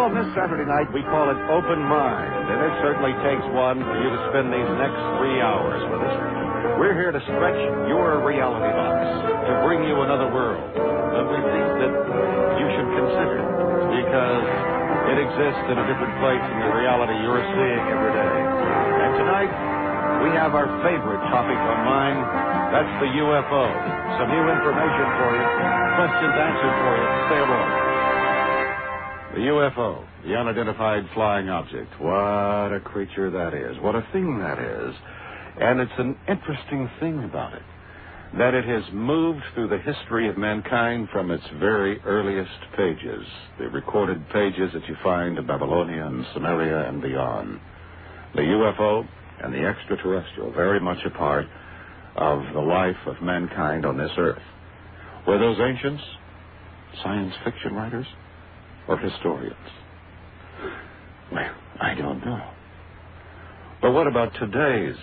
Well, on this Saturday night, we call it Open Mind, and it certainly takes one for you to spend these next 3 hours with us. We're here to stretch your reality box, to bring you another world that we think that you should consider, because it exists in a different place in the reality you're seeing every day. And tonight, we have our favorite topic on mind. That's the UFO. Some new information for you, questions answered for you. Stay along. The UFO, the unidentified flying object. What a creature that is. What a thing that is. And it's an interesting thing about it, that it has moved through the history of mankind from its very earliest pages, the recorded pages that you find in Babylonia and Sumeria and beyond. The UFO and the extraterrestrial, very much a part of the life of mankind on this earth. Were those ancients science fiction writers or historians? Well, I don't know. But what about today's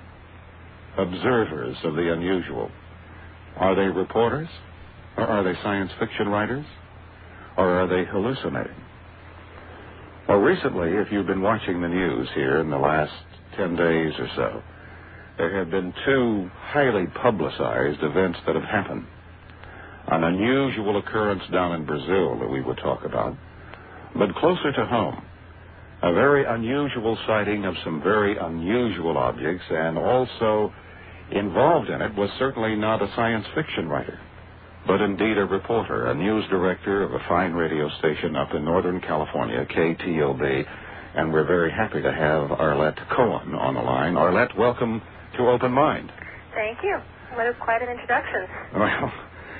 observers of the unusual? Are they reporters? Or are they science fiction writers? Or are they hallucinating? Well, recently, if you've been watching the news here in the last 10 days or so, there have been two highly publicized events that have happened. An unusual occurrence down in Brazil that we would talk about, but closer to home, a very unusual sighting of some very unusual objects, and also involved in it was certainly not a science fiction writer, but indeed a reporter, a news director of a fine radio station up in Northern California, KTOB, and we're very happy to have Arlette Cohen on the line. Arlette, welcome to Open Mind. Thank you. That was quite an introduction. Well,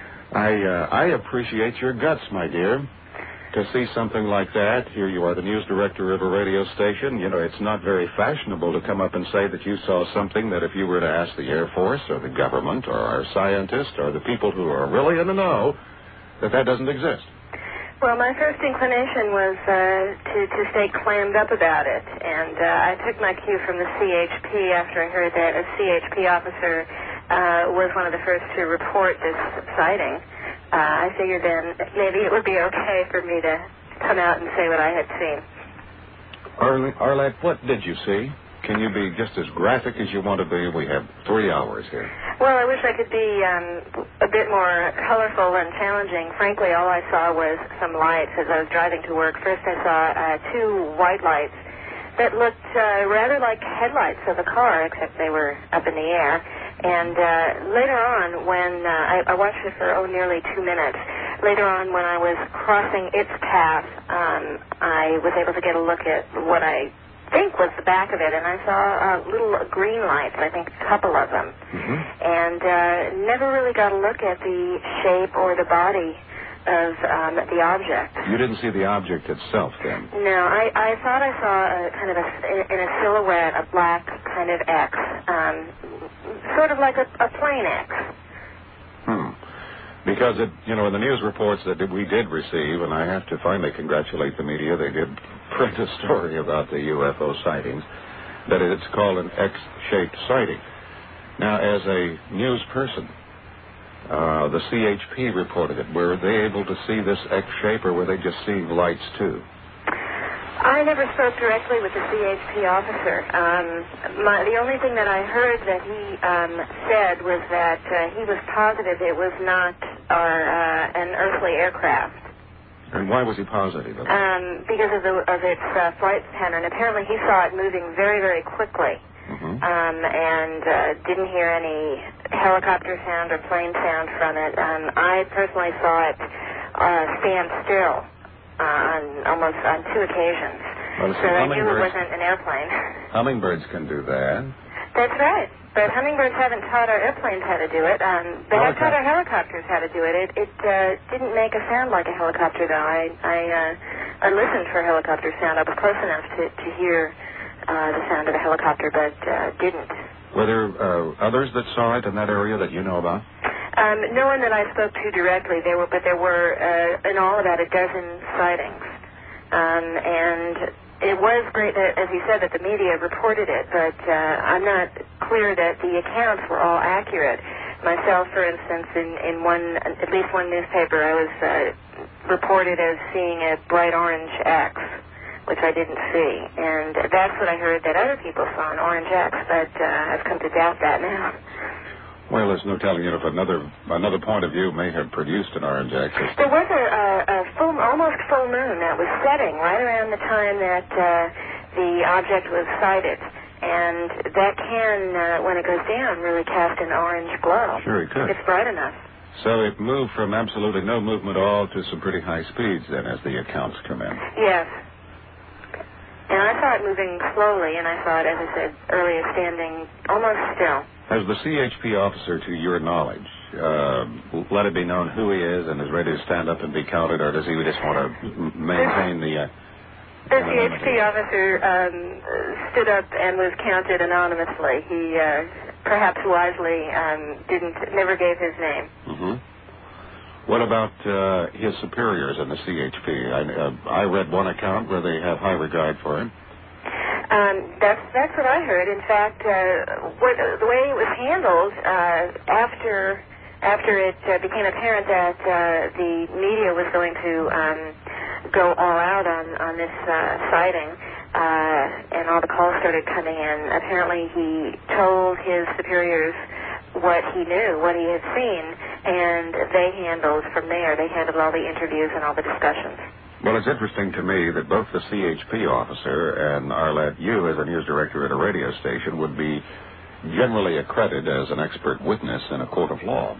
I appreciate your guts, my dear, to see something like that. Here you are, the news director of a radio station. You know, it's not very fashionable to come up and say that you saw something that if you were to ask the Air Force or the government or our scientists or the people who are really in the know, that doesn't exist. Well, my first inclination was to stay clammed up about it, and I took my cue from the CHP after I heard that a CHP officer was one of the first to report this sighting. I figured then maybe it would be okay for me to come out and say what I had seen. Arlette, what did you see? Can you be just as graphic as you want to be? We have 3 hours here. Well, I wish I could be a bit more colorful and challenging. Frankly, all I saw was some lights as I was driving to work. First, I saw two white lights that looked rather like headlights of a car, except they were up in the air. And later on, when I watched it for nearly 2 minutes, later on when I was crossing its path, I was able to get a look at what I think was the back of it, and I saw little green lights, I think a couple of them, and never really got a look at the shape or the body of the object. You didn't see the object itself, then? No, I thought I saw in a silhouette, a black kind of X, sort of like a plain X. Because, in the news reports that we did receive, and I have to finally congratulate the media, they did print a story about the UFO sightings, that it's called an X-shaped sighting. Now, as a news person, the CHP reported it. Were they able to see this X shape, or were they just seeing lights, too? I never spoke directly with the CHP officer. The only thing that I heard that he said was that he was positive it was not an earthly aircraft. And why was he positive of that? Because of its flight pattern. Apparently he saw it moving very, very quickly. And didn't hear any helicopter sound or plane sound from it. I personally saw it stand still on 2 occasions. Well, so I knew it wasn't an airplane. Hummingbirds can do that. That's right. But hummingbirds haven't taught our airplanes how to do it. They have taught our helicopters how to do it. It didn't make a sound like a helicopter, though. I listened for helicopter sound. I was close enough to hear the sound of a helicopter, but didn't. Were there others that saw it in that area that you know about? No one that I spoke to directly. There were in all about a dozen sightings, and it was great that, as you said, that the media reported it. But I'm not clear that the accounts were all accurate. Myself, for instance, in at least one newspaper, I was reported as seeing a bright orange X, which I didn't see. And that's what I heard that other people saw, an orange X, but I've come to doubt that now. Well, there's no telling if another point of view may have produced an orange X. There was a almost full moon that was setting right around the time that the object was sighted. And that can, when it goes down, really cast an orange glow. Sure, it could. It's bright enough. So it moved from absolutely no movement at all to some pretty high speeds then as the accounts come in. Yes. And I saw it moving slowly, and I saw it, as I said earlier, standing almost still. Has the CHP officer, to your knowledge, let it be known who he is and is ready to stand up and be counted, or does he just want to maintain the... The CHP officer stood up and was counted anonymously. He, perhaps wisely, never gave his name. Mm-hmm. What about his superiors in the CHP? I read one account where they have high regard for him. That's what I heard. In fact, the way it was handled after it became apparent that the media was going to go all out on this sighting, and all the calls started coming in. Apparently, he told his superiors what he knew, what he had seen, and they handled from there. They handled all the interviews and all the discussions. Well, it's interesting to me that both the CHP officer and Arlette, you as a news director at a radio station, would be generally accredited as an expert witness in a court of law.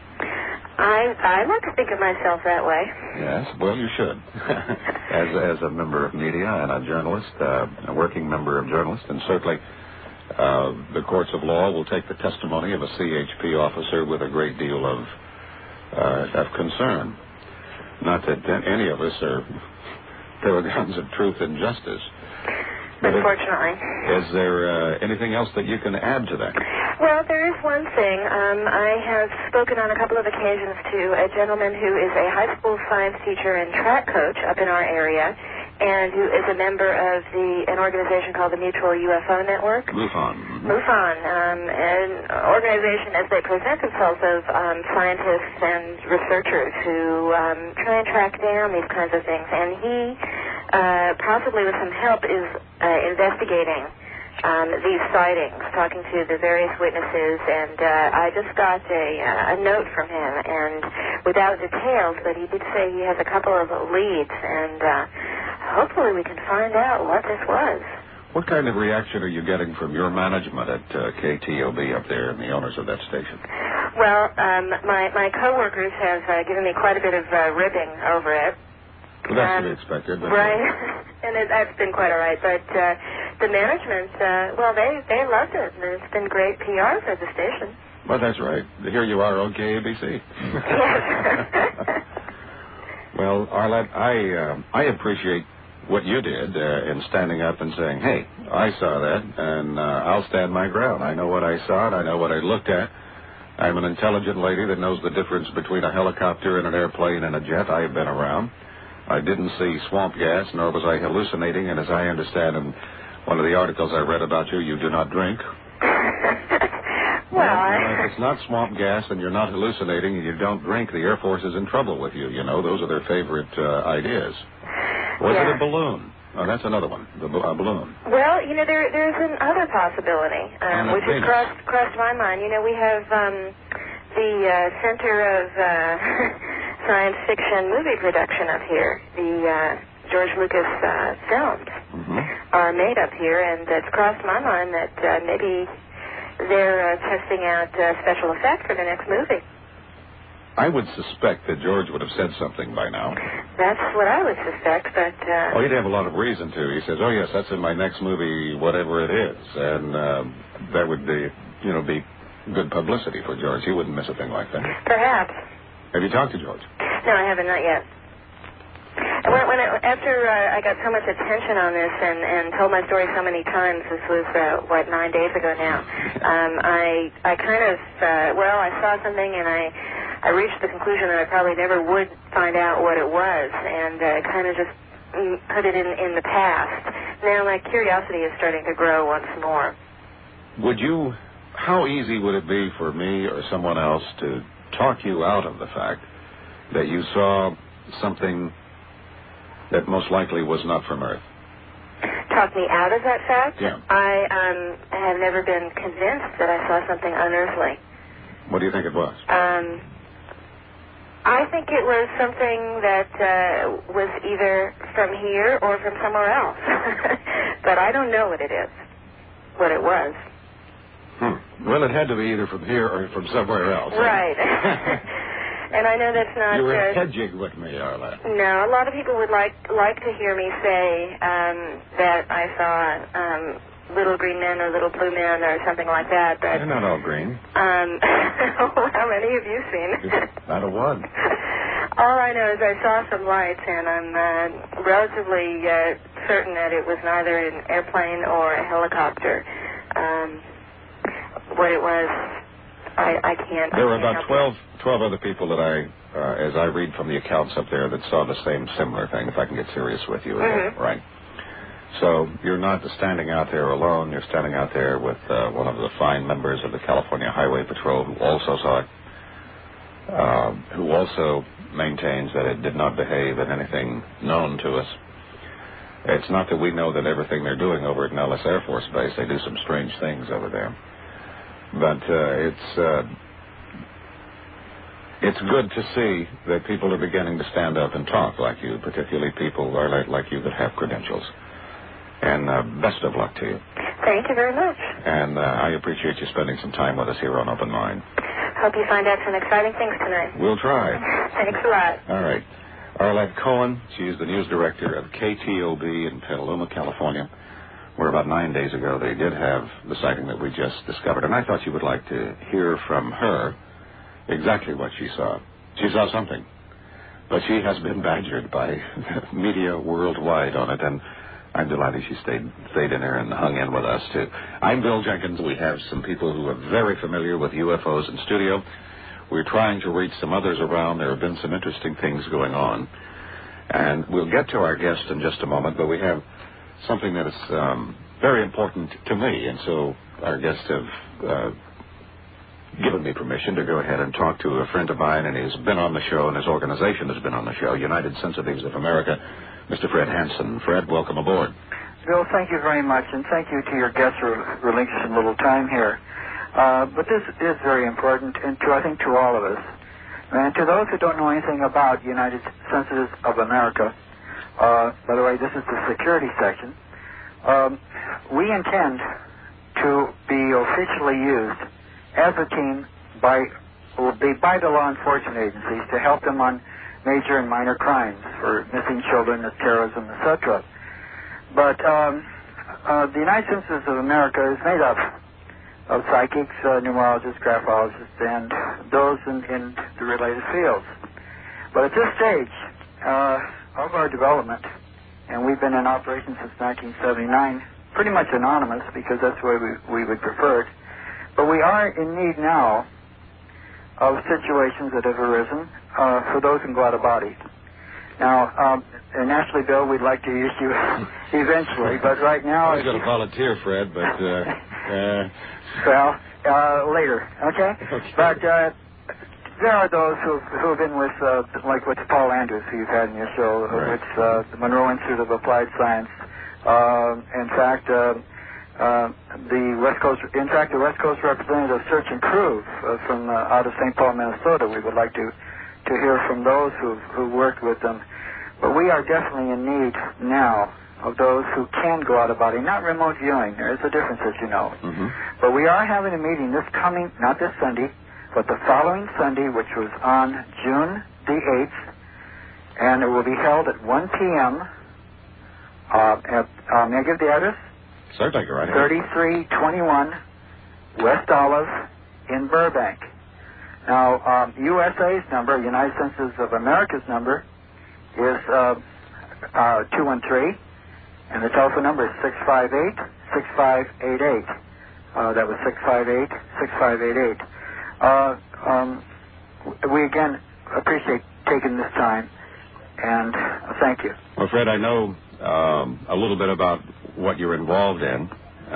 I like to think of myself that way. Yes, well, you should. as a member of media and a journalist, a working member of journalists, and certainly the courts of law will take the testimony of a CHP officer with a great deal of concern. Not that any of us are paragons of truth and justice. Unfortunately. Is there anything else that you can add to that? Well, there is one thing. I have spoken on a couple of occasions to a gentleman who is a high school science teacher and track coach up in our area, and who is a member of an organization called the Mutual UFO Network. MUFON. MUFON, an organization, as they present themselves, of scientists and researchers who try and track down these kinds of things. And he, possibly with some help, is investigating these sightings, talking to the various witnesses, and I just got a note from him, and without details, but he did say he has a couple of leads, and hopefully we can find out what this was. What kind of reaction are you getting from your management at KTOB up there and the owners of that station? Well, my coworkers have given me quite a bit of ribbing over it. Well, that's to be expected. Right, and that's been quite all right. But the management, well, they loved it, and it's been great PR for the station. Well, that's right. Here you are on KABC. Yes. Well, Arlette, I appreciate what you did in standing up and saying, hey, I saw that, and I'll stand my ground. I know what I saw, and I know what I looked at. I'm an intelligent lady that knows the difference between a helicopter and an airplane and a jet. I have been around. I didn't see swamp gas, nor was I hallucinating, and as I understand in one of the articles I read about you, you do not drink. Well, if it's not swamp gas and you're not hallucinating and you don't drink, the Air Force is in trouble with you. You know, those are their favorite ideas. Was it a balloon? Oh, that's another one, a balloon. Well, you know, there's another possibility, which has crossed my mind. You know, we have the Center of Science Fiction Movie Production up here. The George Lucas films are made up here, and it's crossed my mind that maybe they're testing out special effects for the next movie. I would suspect that George would have said something by now. That's what I would suspect, but... Oh, he'd have a lot of reason to. He says, oh, yes, that's in my next movie, whatever it is. And that would be, be good publicity for George. He wouldn't miss a thing like that. Perhaps. Have you talked to George? No, I haven't, not yet. After I got so much attention on this and told my story so many times, this was, 9 days ago now, I kind of, I saw something and I reached the conclusion that I probably never would find out what it was, and kind of just put it in the past. Now my curiosity is starting to grow once more. How easy would it be for me or someone else to talk you out of the fact that you saw something that most likely was not from Earth? Talk me out of that fact? Yeah. I have never been convinced that I saw something unearthly. What do you think it was? I think it was something that was either from here or from somewhere else. But I don't know what it is, what it was. Well, it had to be either from here or from somewhere else. Right. And I know that's not... You were hedging with me, Arla. No, a lot of people would like to hear me say that I saw little green men or little blue men or something like that. But they're not all green. How many have you seen? Not a one. All I know is I saw some lights, and I'm relatively certain that it was neither an airplane or a helicopter. What it was, I can't... There were about 12 other people that as I read from the accounts up there, that saw the same similar thing, if I can get serious with you. Mm-hmm. Right. So you're not standing out there alone. You're standing out there with one of the fine members of the California Highway Patrol who also saw it, who also maintains that it did not behave in anything known to us. It's not that we know that everything they're doing over at Nellis Air Force Base, they do some strange things over there. But it's good to see that people are beginning to stand up and talk like you, particularly people like you that have credentials. And best of luck to you. Thank you very much. And I appreciate you spending some time with us here on Open Mind. Hope you find out some exciting things tonight. We'll try. Thanks a lot. All right. Arlette Cohen, she's the news director of KTOB in Petaluma, California, where about 9 days ago they did have the sighting that we just discovered. And I thought you would like to hear from her exactly what she saw. She saw something, but she has been badgered by media worldwide on it, and I'm delighted she stayed in there and hung in with us, too. I'm Bill Jenkins. We have some people who are very familiar with UFOs in studio. We're trying to reach some others around. There have been some interesting things going on. And we'll get to our guest in just a moment, but we have something that is very important to me. And so our guests have given me permission to go ahead and talk to a friend of mine, and he's been on the show, and his organization has been on the show, United Sensitives of America, Mr. Fred Hansen. Fred, welcome aboard. Bill, thank you very much, and thank you to your guests for relinquishing a little time here. But this is very important, and I think to all of us. And to those who don't know anything about United Sensitives of America, by the way, this is the security section, we intend to be officially used as a team by the law enforcement agencies to help them on major and minor crimes for missing children, terrorism, etc. But the United Sensitives of America is made up of psychics, numerologists, graphologists, and those in the related fields. But at this stage of our development, and we've been in operation since 1979, pretty much anonymous because that's the way we would prefer it, but we are in need now of situations that have arisen for those who go out of body. Now, naturally, Bill, we'd like to use you eventually, but right now... I was going to volunteer, Fred, but... well, later, okay? But there are those who have been with, like with Paul Andrews, who you've had in your show, right. with the Monroe Institute of Applied Science. In fact, the West Coast representative of Search and Prove from out of St. Paul, Minnesota. We would like to hear from those who worked with them. But we are definitely in need now of those who can go out of body, not remote viewing. There is a difference, as you know. Mm-hmm. But we are having a meeting not this Sunday, but the following Sunday, which was on June the 8th, and it will be held at 1 p.m. May I give the address? Certainly, go right ahead. 3321 West Olive in Burbank. Now, USA's number, United Sensitives of America's number, is 213, and the telephone number is 658-6588. That was 658-6588. We again appreciate taking this time, and thank you. Well, Fred, I know a little bit about what you're involved in.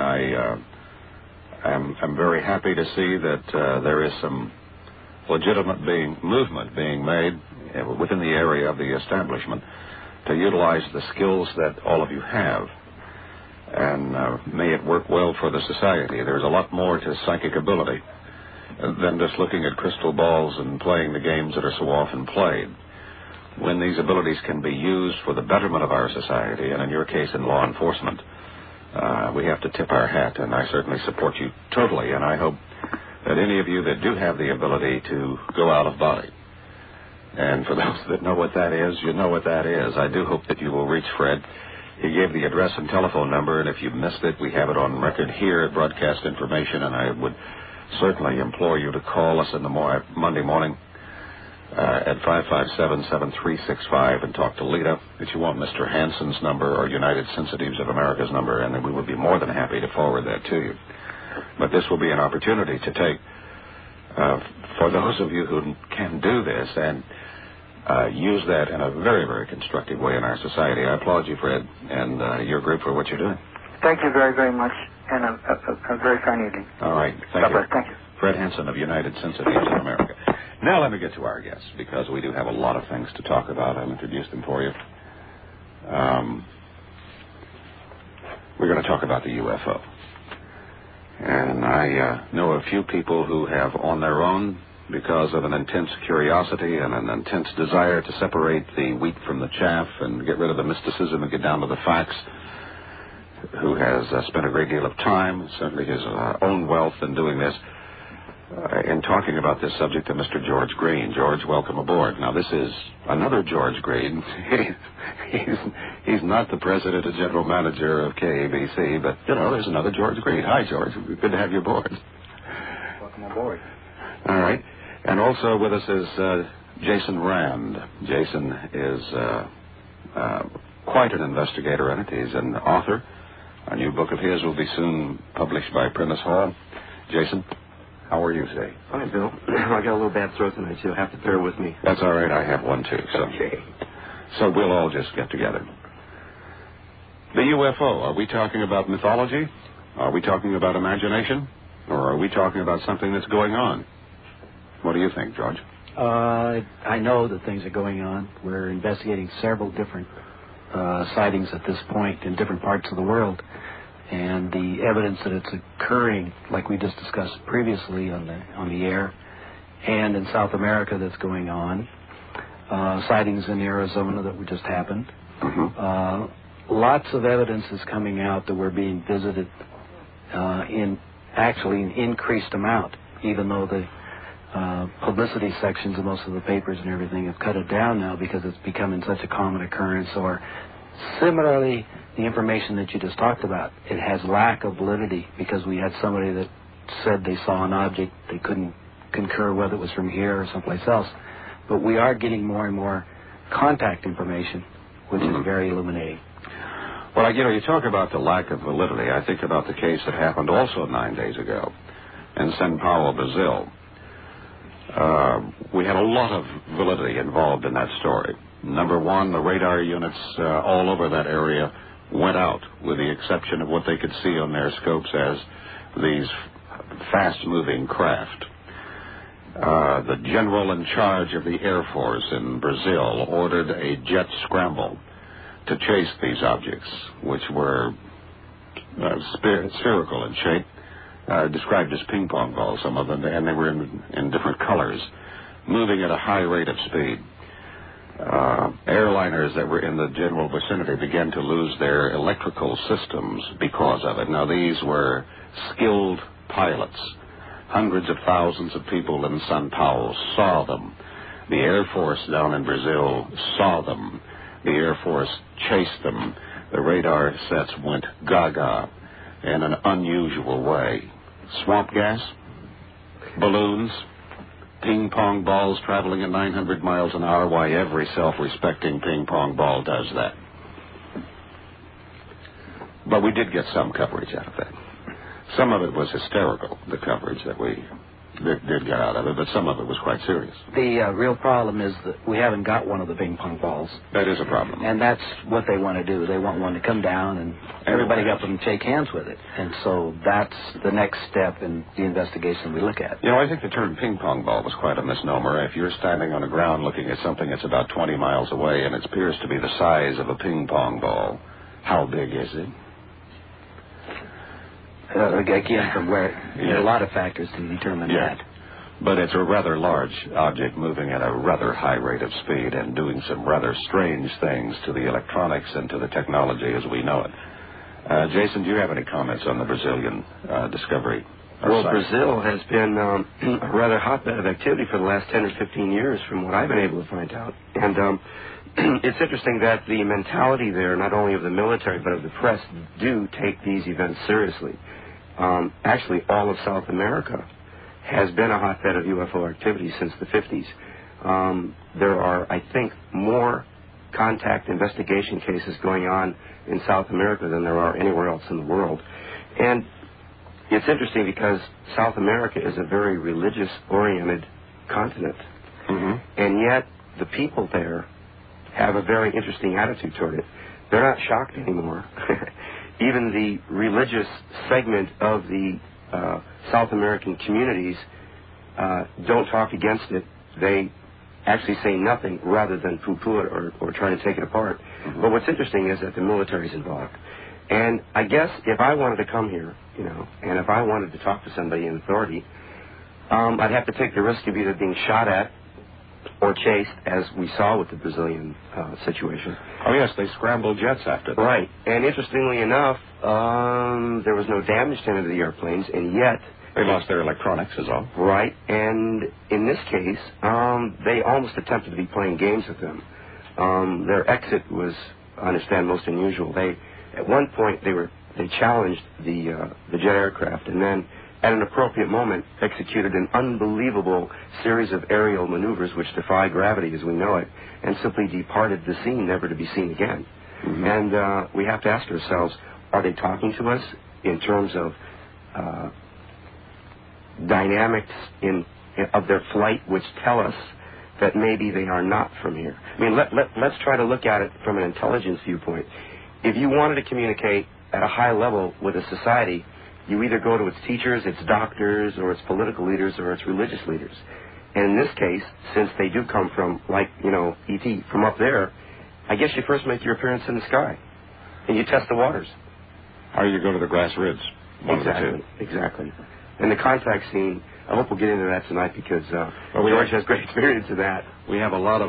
I'm very happy to see that there is some legitimate movement being made within the area of the establishment to utilize the skills that all of you have. And may it work well for the society. There's a lot more to psychic ability than just looking at crystal balls and playing the games that are so often played. When these abilities can be used for the betterment of our society, and in your case in law enforcement, we have to tip our hat, and I certainly support you totally, and I hope that any of you that do have the ability to go out of body, and for those that know what that is, you know what that is. I do hope that you will reach Fred. He gave the address and telephone number, and if you missed it, we have it on record here at Broadcast Information, and I would certainly implore you to call us in the Monday morning at 557-7365 and talk to Lita if you want Mr. Hansen's number or United Sensitives of America's number, and then we would be more than happy to forward that to you. But this will be an opportunity to take, for those of you who can do this and use that in a very, very constructive way in our society. I applaud you, Fred, and your group for what you're doing. Thank you very, very much, and a very fine evening. All right. Thank you. Thank you. Fred Hansen of United Sensitives of America. Now let me get to our guests, because we do have a lot of things to talk about. I'll introduce them for you. We're going to talk about the UFO. And I know a few people who have, on their own, because of an intense curiosity and an intense desire to separate the wheat from the chaff and get rid of the mysticism and get down to the facts, who has spent a great deal of time, certainly his own wealth in doing this, in talking about this subject to Mr. George Green. George, welcome aboard. Now, this is another George Green. He's not the president and general manager of KABC, but, you know, there's another George Green. Hi, George. Good to have you aboard. Welcome aboard. All right. And also with us is Jason Rand. Jason is quite an investigator in it. He's an author. A new book of his will be soon published by Prentice Hall. Jason, how are you today? Fine, Bill. I got a little bad throat tonight, so you'll have to bear with me. That's all right. I have one, too. Okay. So we'll all just get together. The UFO, are we talking about mythology? Are we talking about imagination? Or are we talking about something that's going on? What do you think, George? I know that things are going on. We're investigating several different sightings at this point in different parts of the world. And the evidence that it's occurring, like we just discussed previously on the air, and in South America that's going on. Sightings in Arizona that just happened. Mm-hmm. Lots of evidence is coming out that we're being visited in actually an increased amount, even though the publicity sections of most of the papers and everything have cut it down now because it's becoming such a common occurrence. Or similarly, the information that you just talked about, it has lack of validity because we had somebody that said they saw an object. They couldn't concur whether it was from here or someplace else. But we are getting more and more contact information, which is very illuminating. Well, you know, you talk about the lack of validity. I think about the case that happened also 9 days ago in São Paulo, Brazil. We had a lot of validity involved in that story. Number one, the radar units all over that area went out, with the exception of what they could see on their scopes as these fast-moving craft. The general in charge of the Air Force in Brazil ordered a jet scramble to chase these objects, which were spherical in shape, described as ping-pong balls, some of them, and they were in different colors, moving at a high rate of speed. Airliners that were in the general vicinity began to lose their electrical systems because of it. Now, these were skilled pilots. Hundreds of thousands of people in São Paulo saw them. The Air Force down in Brazil saw them. The Air Force chased them. The radar sets went gaga in an unusual way. Swamp gas, balloons, ping-pong balls traveling at 900 miles an hour. Why, every self-respecting ping-pong ball does that. But we did get some coverage out of that. Some of it was hysterical, the coverage that we that did get out of it, but some of it was quite serious. The real problem is that we haven't got one of the ping pong balls. That is a problem. And that's what they want to do. They want one to come down and everybody get up and shake hands with it. And so that's the next step in the investigation we look at. You know, I think the term ping pong ball was quite a misnomer. If you're standing on the ground looking at something that's about 20 miles away and it appears to be the size of a ping pong ball, how big is it? Again, from where there are a lot of factors to determine that. But it's a rather large object moving at a rather high rate of speed and doing some rather strange things to the electronics and to the technology as we know it. Jason, do you have any comments on the Brazilian discovery? Well, Brazil has been a rather hotbed of activity for the last 10 or 15 years from what I've been able to find out. And it's interesting that the mentality there, not only of the military but of the press, do take these events seriously. Actually, all of South America has been a hotbed of UFO activity since the 50s. There are, I think, more contact investigation cases going on in South America than there are anywhere else in the world. And it's interesting because South America is a very religious-oriented continent. Mm-hmm. And yet the people there have a very interesting attitude toward it. They're not shocked anymore. Even the religious segment of the South American communities don't talk against it. They actually say nothing rather than poo-poo it or try to take it apart. Mm-hmm. But what's interesting is that the military's involved. And I guess if I wanted to come here, you know, and if I wanted to talk to somebody in authority, I'd have to take the risk of either being shot at or chased, as we saw with the Brazilian situation. Oh, yes, they scrambled jets after that. Right. And interestingly enough, there was no damage to any of the airplanes, and yet... They lost their electronics is all. Right. And in this case, they almost attempted to be playing games with them. Their exit was, I understand, most unusual. At one point, they challenged the jet aircraft, and then at an appropriate moment, executed an unbelievable series of aerial maneuvers which defy gravity as we know it, and simply departed the scene, never to be seen again. Mm-hmm. And we have to ask ourselves, are they talking to us in terms of dynamics of their flight which tell us that maybe they are not from here? I mean, let's try to look at it from an intelligence viewpoint. If you wanted to communicate at a high level with a society, you either go to its teachers, its doctors, or its political leaders, or its religious leaders. And in this case, since they do come from, like, you know, E.T., from up there, I guess you first make your appearance in the sky, and you test the waters. Or you go to the grass ridge. Exactly. And the contact scene, I hope we'll get into that tonight because George has great experience in that. We have a lot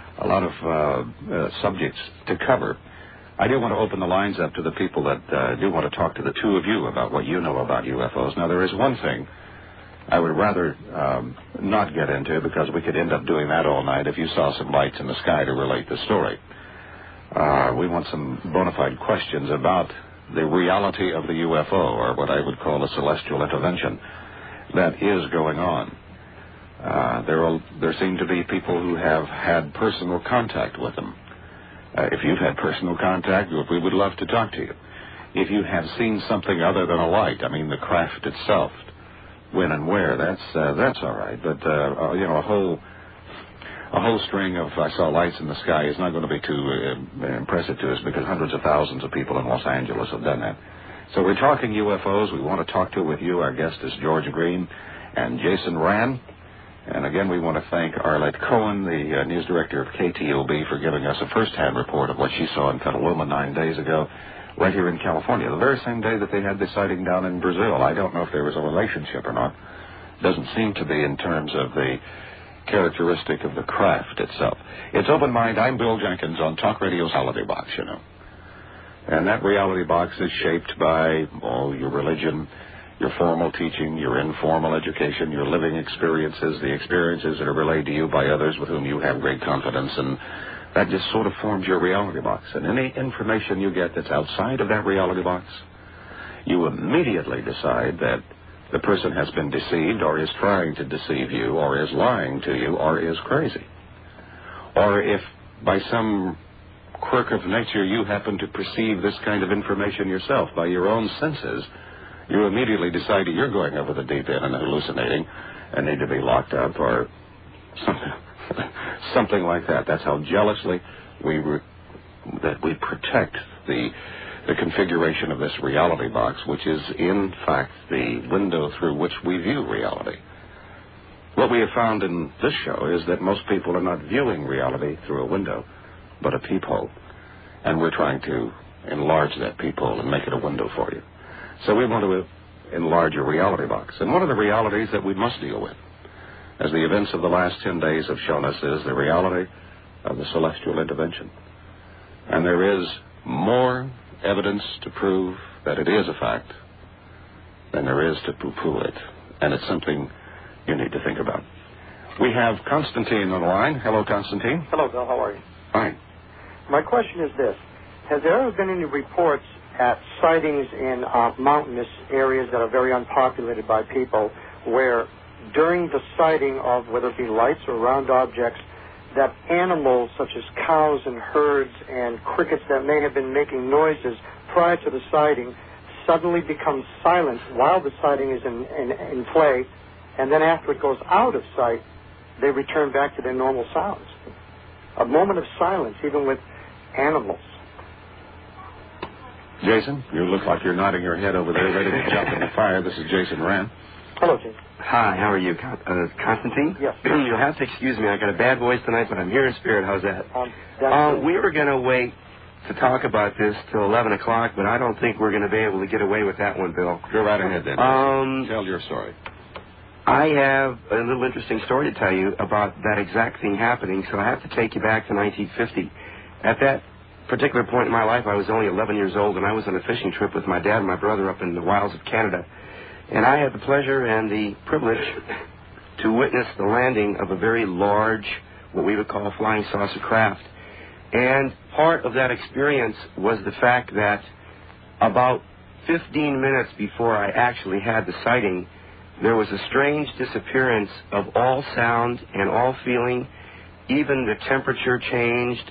of subjects to cover. I do want to open the lines up to the people that do want to talk to the two of you about what you know about UFOs. Now, there is one thing I would rather not get into because we could end up doing that all night if you saw some lights in the sky to relate the story. We want some bona fide questions about the reality of the UFO, or what I would call a celestial intervention, that is going on. There seem to be people who have had personal contact with them. If you've had personal contact, we would love to talk to you. If you have seen something other than a light, I mean the craft itself, when and where, that's all right. But you know, a whole string of I saw lights in the sky is not going to be too impressive to us because hundreds of thousands of people in Los Angeles have done that. So we're talking UFOs. We want to talk to with you. Our guest is George Green and Jason Rand. And again, we want to thank Arlette Cohen, the news director of KTOB, for giving us a first-hand report of what she saw in Petaluma 9 days ago, right here in California, the very same day that they had the sighting down in Brazil. I don't know if there was a relationship or not. Doesn't seem to be in terms of the characteristic of the craft itself. It's Open Mind. I'm Bill Jenkins on Talk Radio's Reality Box, you know. And that reality box is shaped by all your religion, your formal teaching, your informal education, your living experiences, the experiences that are relayed to you by others with whom you have great confidence, and that just sort of forms your reality box. And any information you get that's outside of that reality box, you immediately decide that the person has been deceived or is trying to deceive you or is lying to you or is crazy. Or if by some quirk of nature you happen to perceive this kind of information yourself by your own senses, you immediately decide you're going over the deep end and hallucinating, and need to be locked up or something like that. That's how jealously we protect the configuration of this reality box, which is in fact the window through which we view reality. What we have found in this show is that most people are not viewing reality through a window, but a peephole. And we're trying to enlarge that peephole and make it a window for you. So we want to enlarge your reality box. And one of the realities that we must deal with, as the events of the last 10 days have shown us, is the reality of the celestial intervention. And there is more evidence to prove that it is a fact than there is to poo-poo it. And it's something you need to think about. We have Constantine on the line. Hello, Constantine. Hello, Bill. How are you? Fine. My question is this. Has there ever been any reports at sightings in mountainous areas that are very unpopulated by people where during the sighting of whether it be lights or round objects that animals such as cows and herds and crickets that may have been making noises prior to the sighting suddenly become silent while the sighting is in play, and then after it goes out of sight, they return back to their normal sounds? A moment of silence, even with animals. Jason, you look like you're nodding your head over there, ready to jump in the fire. This is Jason Rand. Hello, Jason. Hi, how are you, Constantine? Yes. You'll have to excuse me. I got a bad voice tonight, but I'm here in spirit. How's that? We were going to wait to talk about this till 11 o'clock, but I don't think we're going to be able to get away with that one, Bill. Go right ahead, then. Tell your story. I have a little interesting story to tell you about that exact thing happening, so I have to take you back to 1950. At that particular point in my life, I was only 11 years old, and I was on a fishing trip with my dad and my brother up in the wilds of Canada. And I had the pleasure and the privilege to witness the landing of a very large, what we would call a flying saucer craft. And part of that experience was the fact that about 15 minutes before I actually had the sighting, there was a strange disappearance of all sound and all feeling. Even the temperature changed.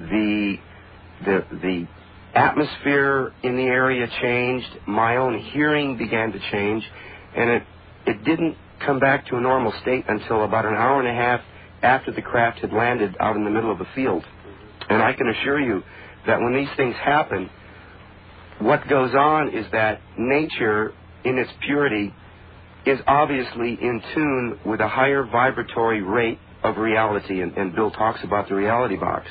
The atmosphere in the area changed. My own hearing began to change. And it didn't come back to a normal state until about an hour and a half after the craft had landed out in the middle of the field. And I can assure you that when these things happen, what goes on is that nature, in its purity, is obviously in tune with a higher vibratory rate of reality, and Bill talks about the reality box.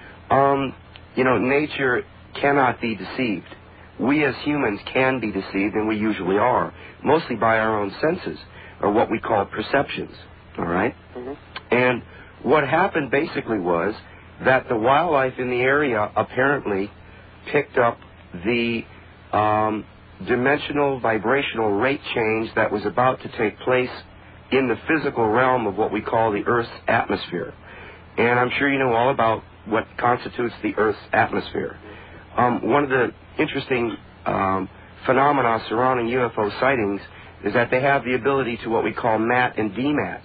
Nature cannot be deceived. We as humans can be deceived, and we usually are, mostly by our own senses, or what we call perceptions, all right? Mm-hmm. And what happened basically was that the wildlife in the area apparently picked up the dimensional vibrational rate change that was about to take place in the physical realm of what we call the Earth's atmosphere. And I'm sure you know all about what constitutes the Earth's atmosphere. One of the interesting phenomena surrounding UFO sightings is that they have the ability to what we call mat and demat.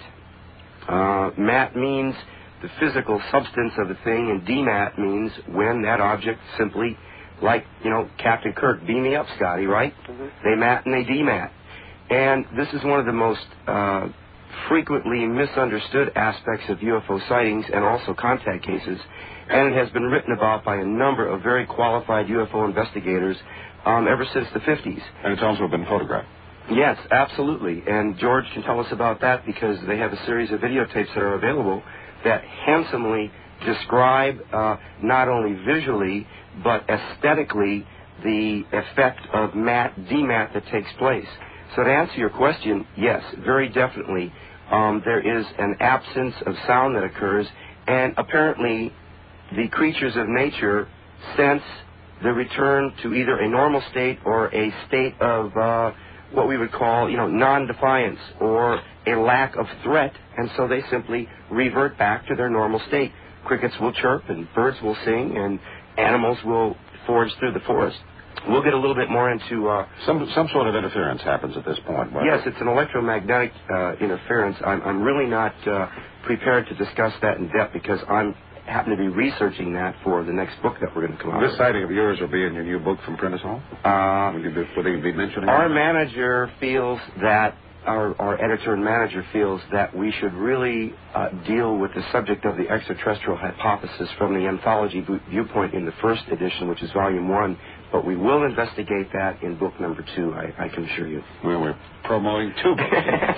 Mat means the physical substance of the thing, and demat means when that object simply, like, Captain Kirk, beam me up, Scotty, right? Mm-hmm. They mat and they demat. And this is one of the most frequently misunderstood aspects of UFO sightings and also contact cases. And it has been written about by a number of very qualified UFO investigators ever since the 50s. And it's also been photographed. Yes, absolutely. And George can tell us about that because they have a series of videotapes that are available that handsomely describe not only visually but aesthetically the effect of mat-demat that takes place. So to answer your question, yes, very definitely there is an absence of sound that occurs, and apparently the creatures of nature sense the return to either a normal state or a state of what we would call, non-defiance or a lack of threat, and so they simply revert back to their normal state. Crickets will chirp and birds will sing and animals will forage through the forest. We'll get a little bit more into... Some sort of interference happens at this point. Yes, it's an electromagnetic interference. I'm really not prepared to discuss that in depth because I happen to be researching that for the next book that we're going to come out with. This sighting of yours will be in your new book from Prentice Hall? Will you be mentioning Our manager feels that our editor and manager feels that we should really deal with the subject of the extraterrestrial hypothesis from the anthology viewpoint in the first edition, which is volume 1, but we will investigate that in book number 2, I can assure you. Well, we're promoting 2 books.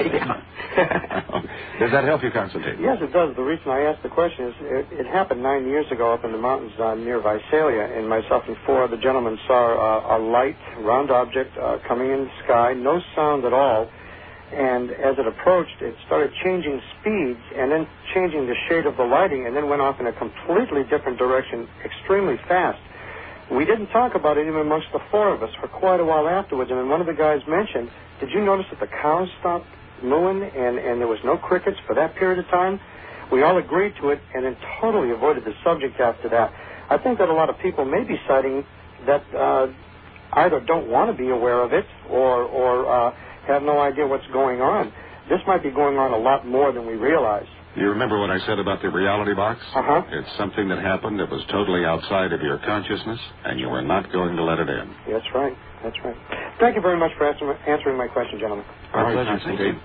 Does that help you, Constantine? Yes, it does. The reason I asked the question is it happened 9 years ago up in the mountains near Visalia, and myself and 4 other gentlemen saw a light, round object coming in the sky, no sound at all, and as it approached, it started changing speeds and then changing the shade of the lighting and then went off in a completely different direction extremely fast. We didn't talk about it even amongst the 4 of us for quite a while afterwards, and then one of the guys mentioned, did you notice that the cows stopped mooing and there was no crickets for that period of time? We all agreed to it and then totally avoided the subject after that. I think that a lot of people may be citing that either don't want to be aware of it or have no idea what's going on. This might be going on a lot more than we realize. You remember what I said about the reality box? Uh-huh. It's something that happened that was totally outside of your consciousness, and you were not going to let it in. That's right. That's right. Thank you very much for answering my question, gentlemen. Our pleasure, Constantine.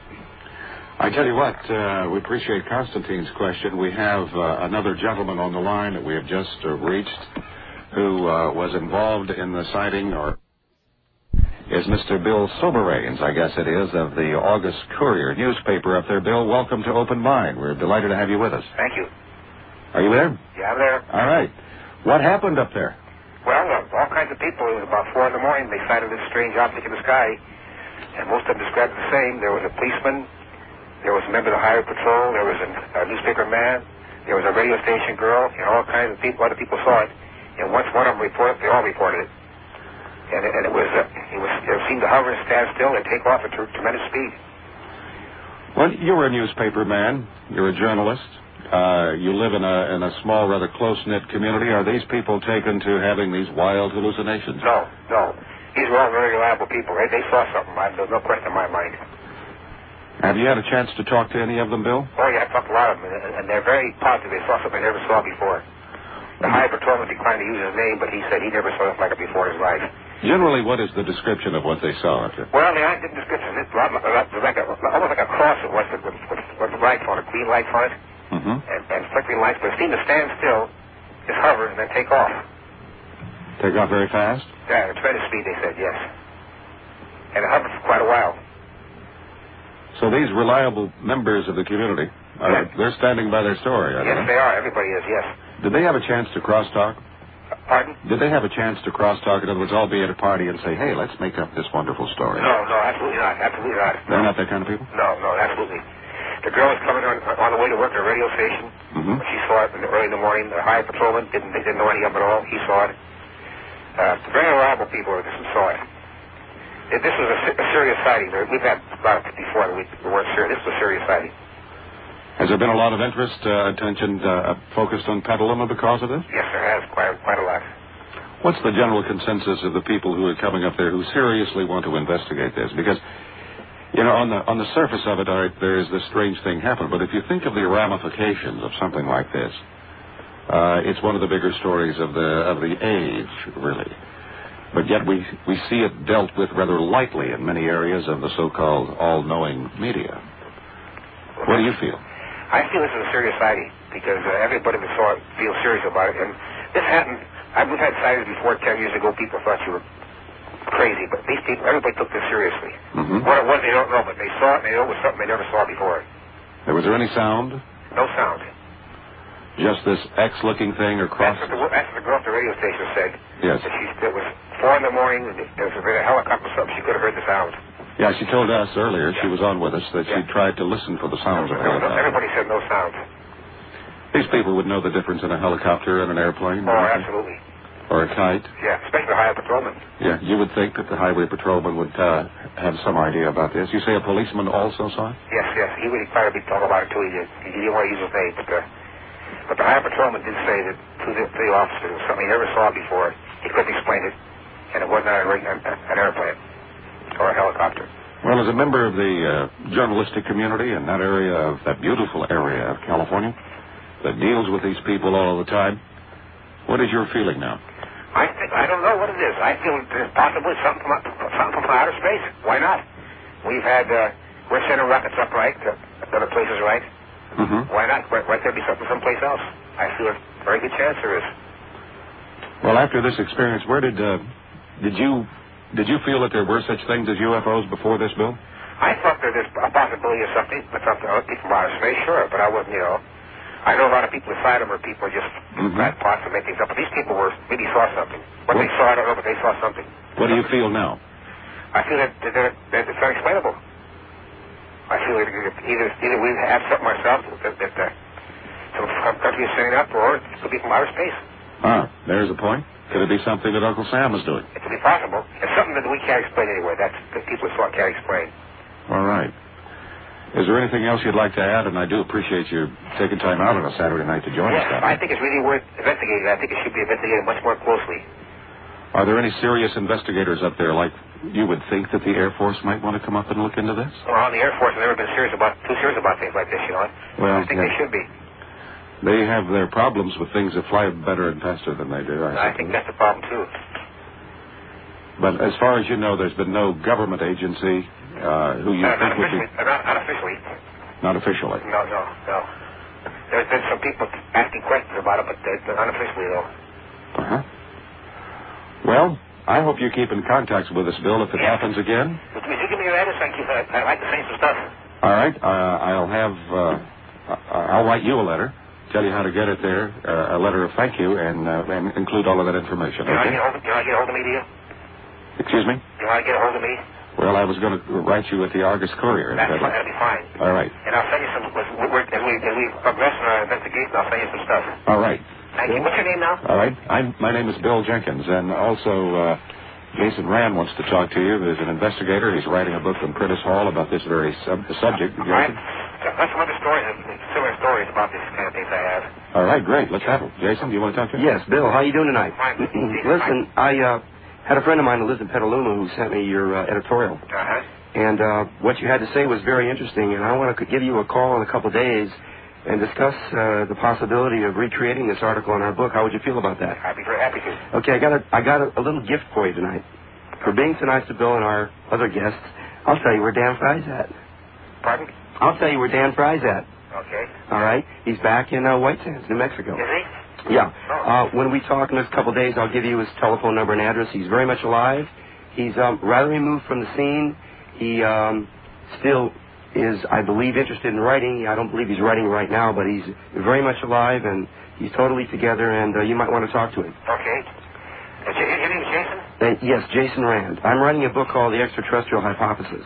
I tell you what, we appreciate Constantine's question. We have another gentleman on the line that we have just reached who was involved in the sighting, or is Mr. Bill Soberains, I guess it is, of the August Courier newspaper up there. Bill, welcome to Open Mind. We're delighted to have you with us. Thank you. Are you there? Yeah, I'm there. All right. What happened up there? Well, all kinds of people. It was about 4 in the morning. They sighted this strange object in the sky, and most of them described it the same. There was a policeman. There was a member of the Highway Patrol. There was a newspaper man. There was a radio station girl. And all kinds of people. Other people saw it. And once one of them reported, they all reported it. And it seemed to hover and stand still and take off at tremendous speed. Well, you're a newspaper man. You're a journalist. You live in a small, rather close-knit community. Are these people taken to having these wild hallucinations? No. These were all very reliable people. They saw something. There's no question in my mind. Have you had a chance to talk to any of them, Bill? Oh, yeah, I talked to a lot of them, and they're very positive. They saw something they never saw before. The Highway Patrolman declined to use his name, but he said he never saw something like it before in his life. Generally, what is the description of what they saw up there? Well, the description is almost like a cross of what's the lights on it, green lights on it, and flickering lights, but it seemed to stand still, just hover, and then take off. Take off very fast? Yeah, at tremendous speed, they said, yes. And it hovered for quite a while. So these reliable members of the community, they're standing by their story, I Yes, they are. Everybody is, yes. Did they have a chance to crosstalk? Pardon? Did they have a chance to crosstalk? In other words, all be at a party and say, hey, let's make up this wonderful story? No, absolutely not. Absolutely not. They're not that kind of people? No, absolutely. The girl was coming on the way to work at a radio station. When she saw it early in the morning. The Highway Patrolman didn't know any of it at all. He saw it. Very reliable people saw it. This was a serious sighting. We've had about 50 before that we weren't serious. This was a serious sighting. Has there been a lot of interest, attention focused on Petaluma because of this? Yes, there has. Quite a lot. What's the general consensus of the people who are coming up there who seriously want to investigate this? Because, on the surface of it, there is this strange thing happen. But if you think of the ramifications of something like this, it's one of the bigger stories of the age, really. But yet we see it dealt with rather lightly in many areas of the so-called all-knowing media. What do you feel? I feel this is a serious sighting because everybody that saw it feels serious about it. And this happened. We've had sightings before 10 years ago. People thought you were crazy, but these people, everybody took this seriously. What it was, they don't know, but they saw it and they know it was something they never saw before. Was there any sound? No sound. Just this X-looking thing or cross? That's what the girl at the radio station said. Yes. It was 4 in the morning. There was a helicopter or something. She could have heard the sound. Yeah, she told us earlier, she was on with us, that she tried to listen for the sounds of helicopters. Everybody said no sound. These people would know the difference in a helicopter and an airplane. Oh, absolutely. Or a kite. Yeah, especially the Highway Patrolman. Yeah, you would think that the Highway Patrolman would have some idea about this. You say a policeman also saw it? Yes. He would probably be talking about it, too. He didn't want to use his name, but the Highway Patrolman did say that to the officers, it was something he never saw before. He couldn't explain it, and it was not an airplane or a helicopter. Well, as a member of the journalistic community in that area, that beautiful area of California that deals with these people all the time, what is your feeling now? I don't know what it is. I feel there's possibly something from outer space. Why not? We've had, we're sending rockets up, right? To other places, right? Mm-hmm. Why not? Why there be something someplace else? I feel a very good chance there is. Well, after this experience, where did you feel that there were such things as UFOs before this, Bill? I thought there was a possibility of something, but something other people from outer space, sure, but I wasn't, I know a lot of people inside them are people just crackpots and make things up, but these people maybe saw something. What they saw, I don't know, but they saw something. What do you feel now? I feel that it's unexplainable. I feel that either we have something ourselves that some country is setting up, or it could be from outer space. There's a point. Could it be something that Uncle Sam is doing? It could be possible. It's something that we can't explain anyway. That's that people who saw it can't explain. All right. Is there anything else you'd like to add? And I do appreciate you taking time out on a Saturday night to join us. I think it's really worth investigating. I think it should be investigated much more closely. Are there any serious investigators up there, like you would think that the Air Force might want to come up and look into this? Well, the Air Force has never been too serious about things like this, Well, I think they should be. They have their problems with things that fly better and faster than they do, I think that's the problem, too. But as far as you know, there's been no government agency who you think would be... Not officially. Not officially? No. There's been some people asking questions about it, but unofficially, though. Uh-huh. Well, I hope you keep in contact with us, Bill, if it happens again. Would you give me your address? I'd like to send some stuff. All right. I'll write you a letter, tell you how to get it there, a letter of thank you, and include all of that information. Do you want to get a hold of me, do you? Excuse me? Do you want to get a hold of me? Well, I was going to write you at the Argus Courier. That'll be fine. All right. And I'll send you some, as we progress in our investigation, I'll send you some stuff. All right. Thank you. What's your name now? All right. My name is Bill Jenkins, and also Jason Rand wants to talk to you. There's an investigator. He's writing a book from Prentice Hall about this very subject. All right. That's some other stories, similar stories about these kind of things I have. All right, great. Let's have it. Jason, do you want to talk to him? Yes, Bill. How you doing tonight? Fine. Listen, I had a friend of mine who lives in Petaluma who sent me your editorial. Uh-huh. And what you had to say was very interesting, and I want to give you a call in a couple of days and discuss the possibility of recreating this article in our book. How would you feel about that? I'd be very happy to. Okay, I got a little gift for you tonight. For being so nice to Bill and our other guests, I'll tell you where Dan Fry's at. Pardon? I'll tell you where Dan Fry's at. Okay. All right? He's back in White Sands, New Mexico. Is he? Yeah. Oh. When we talk in a couple of days, I'll give you his telephone number and address. He's very much alive. He's rather removed from the scene. He still is, I believe, interested in writing. I don't believe he's writing right now, but he's very much alive, and he's totally together, and you might want to talk to him. Okay. Your name is Jason? Yes, Jason Rand. I'm writing a book called The Extraterrestrial Hypothesis.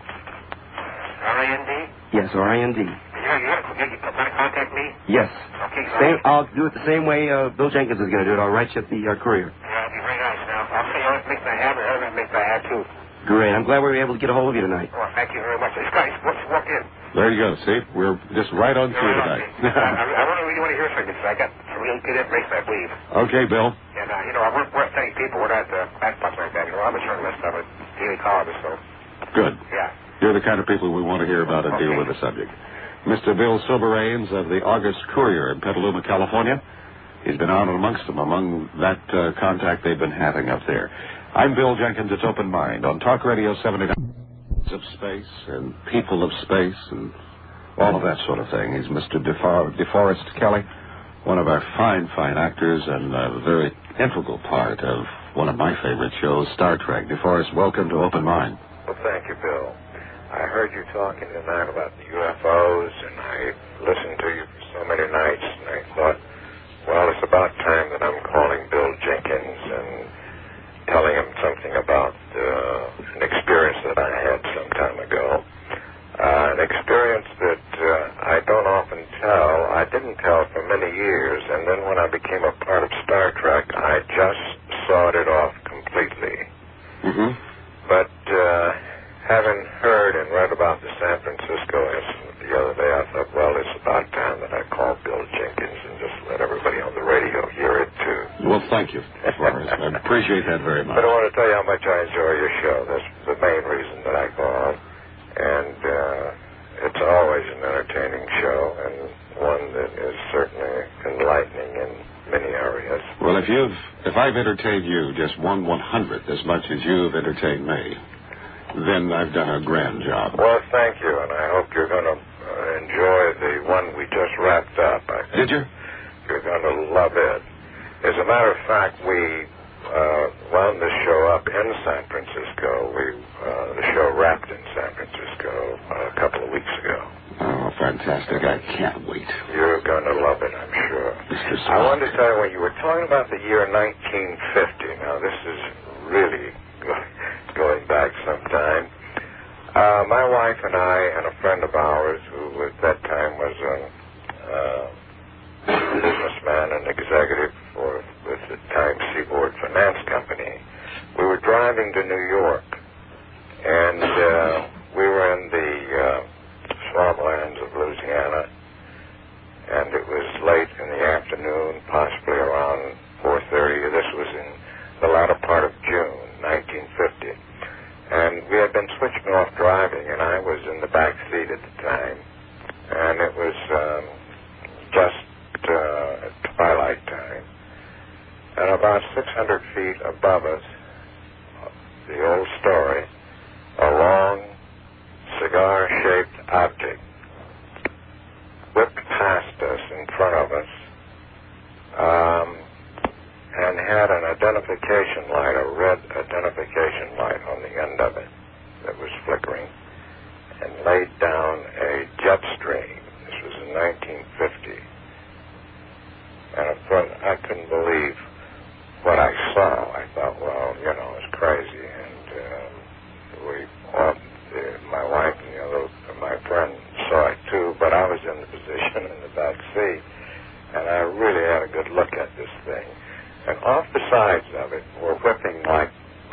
R-A-N-D? Yes, R-I-N-D. You're going to contact me? Yes. Okay. I'll do it the same way Bill Jenkins is going to do it. I'll write you at the Courier. Yeah, that'd be very nice. Now, I'll say all the information I have and other information I have, too. Great. I'm glad we were able to get a hold of you tonight. Well, thank you very much. This guy walked in. There you go. See, we're just right on through tonight. I really want to hear from you, because I got some real good information, I believe. Okay, Bill. And, we're studying people. We're not backpots like that. I'm a journalist. I'm a daily columnist, so. Good. Yeah. You're the kind of people we want to hear about and deal with the subject. Mr. Bill Silberains of the August Courier in Petaluma, California. He's been out amongst them, among that contact they've been having up there. I'm Bill Jenkins. It's Open Mind on Talk Radio 79 of space and people of space and all of that sort of thing. He's Mr. DeForest Kelley, one of our fine actors and a very integral part of one of my favorite shows, Star Trek. DeForest, welcome to Open Mind. Well, thank you, Bill. I heard you talking tonight about the UFOs, and I listened to you for so many nights, and I thought, well, it's about time that I'm calling Bill Jenkins and telling him something about an experience that I had some time ago. An experience that I don't often tell. I didn't tell for many years, and then when I became a part of Star Trek, I just sawed it off completely. Mm-hmm. But having heard and read about the San Francisco incident the other day, I thought, well, it's about time that I call Bill Jenkins and just let everybody on the radio hear it, too. Well, thank you, DeForest. I appreciate that very much. But I want to tell you how much I enjoy your show. That's the main reason that I call. And it's always an entertaining show and one that is certainly enlightening in many areas. Well, if I've entertained you just 1/100th as much as you've entertained me, then I've done a grand job. Well, thank you, and I hope you're going to enjoy the one we just wrapped up. I think Did you? You're going to love it. As a matter of fact, we wound the show up in San Francisco. The show wrapped in San Francisco a couple of weeks ago. Oh, fantastic. I can't wait. You're going to love it, I'm sure. I wanted to tell you, when you were talking about the year 1950, now this is really going back some time. My wife and I and a friend of ours, who at that time was a businessman and executive with the Times Seaboard Finance Company, we were driving to New York, and we were in the swamplands of Louisiana, and it was late in the afternoon, possibly around 4:30. This was in the latter part of June, 1950. And we had been switching off driving, and I was in the back seat at the time, and it was just twilight time. And about 600 feet above us, the old story, a long, cigar-shaped object whipped past us in front of us, and had an identification light, a red identification light on the end of it that was flickering, and laid down a jet stream. This was in 1950. And of course, I couldn't believe what I saw. I thought, well, it's crazy. And my wife and my friend saw it too, but I was in the position in the back seat, and I really had a good look at this thing. And off the sides of it were whipping like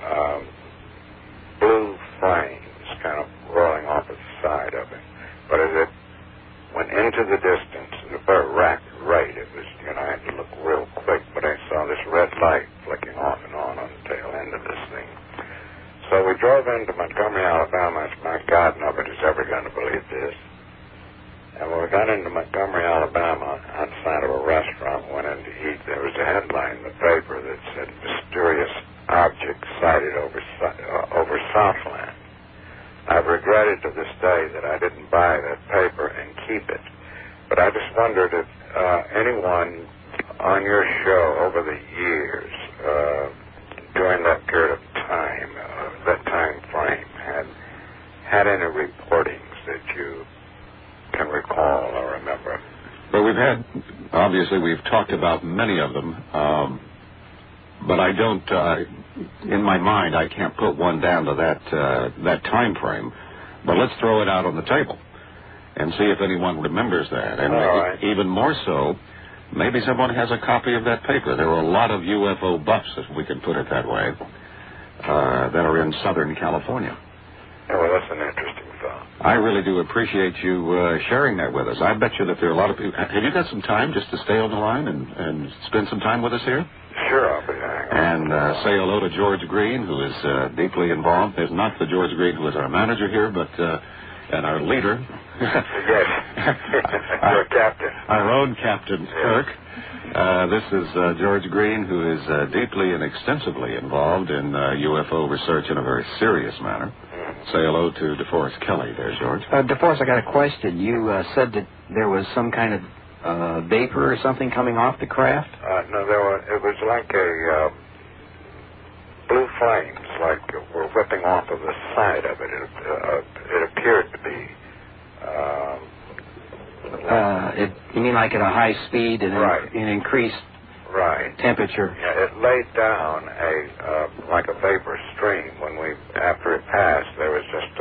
blue flames, kind of rolling off the side of it. But as it went into the distance at a very rapid rate, it was, I had to look real quick, but I saw this red light flicking off and on the tail end of this thing. So we drove into Montgomery, Alabama. My God, nobody's ever going to believe this. And when we got into Montgomery, Alabama, outside of a restaurant, went in to eat, there was a headline in the paper that said, "Mysterious object sighted over Southland." I've regretted to this day that I didn't buy that paper and keep it. But I just wondered if anyone on your show over the years, during that period of time, that time frame, had any reportings that you can recall or remember. Well, we've talked about many of them, but I don't, in my mind, I can't put one down to that time frame. But let's throw it out on the table and see if anyone remembers that. And even more so, maybe someone has a copy of that paper. There were a lot of UFO buffs, if we can put it that way, that are in Southern California. Oh, well, that's an interesting thought. I really do appreciate you sharing that with us. I bet you that there are a lot of people. Have you got some time just to stay on the line and spend some time with us here? Sure, I'll be hanging on. And say hello to George Green, who is deeply involved. There's not the George Green who is our manager here, but and our leader. Yes, our captain. Our own Captain Kirk. This is George Green, who is deeply and extensively involved in UFO research in a very serious manner. Say hello to DeForest Kelly there, George. DeForest, I got a question. You said that there was some kind of vapor or something coming off the craft? No, it was like a blue flames, like were whipping off of the side of it. It appeared to be. You mean like at a high speed and right. an increased right. temperature? Yeah, it laid down like a vapor stream. After it passed, there was just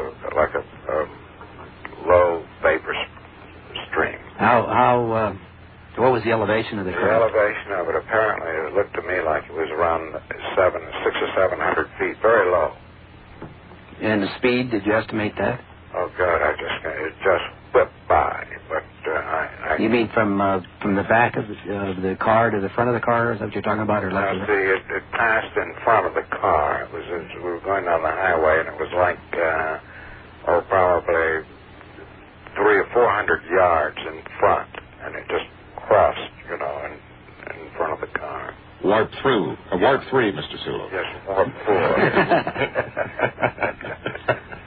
a low vapor stream. What was the elevation of the craft? The elevation of it, apparently, it looked to me like it was around 600 or 700 feet, very low. And the speed, did you estimate that? Oh, God, it just whipped by. But You mean from the back of the car to the front of the car? Is that what you're talking about? Or left? No, see, it passed in front of the car. We were going down the highway, and it was like, probably 300 or 400 yards in front, and it just crossed, in front of the car. Warp 3, Mr. Sulu. Yes, Warp 4.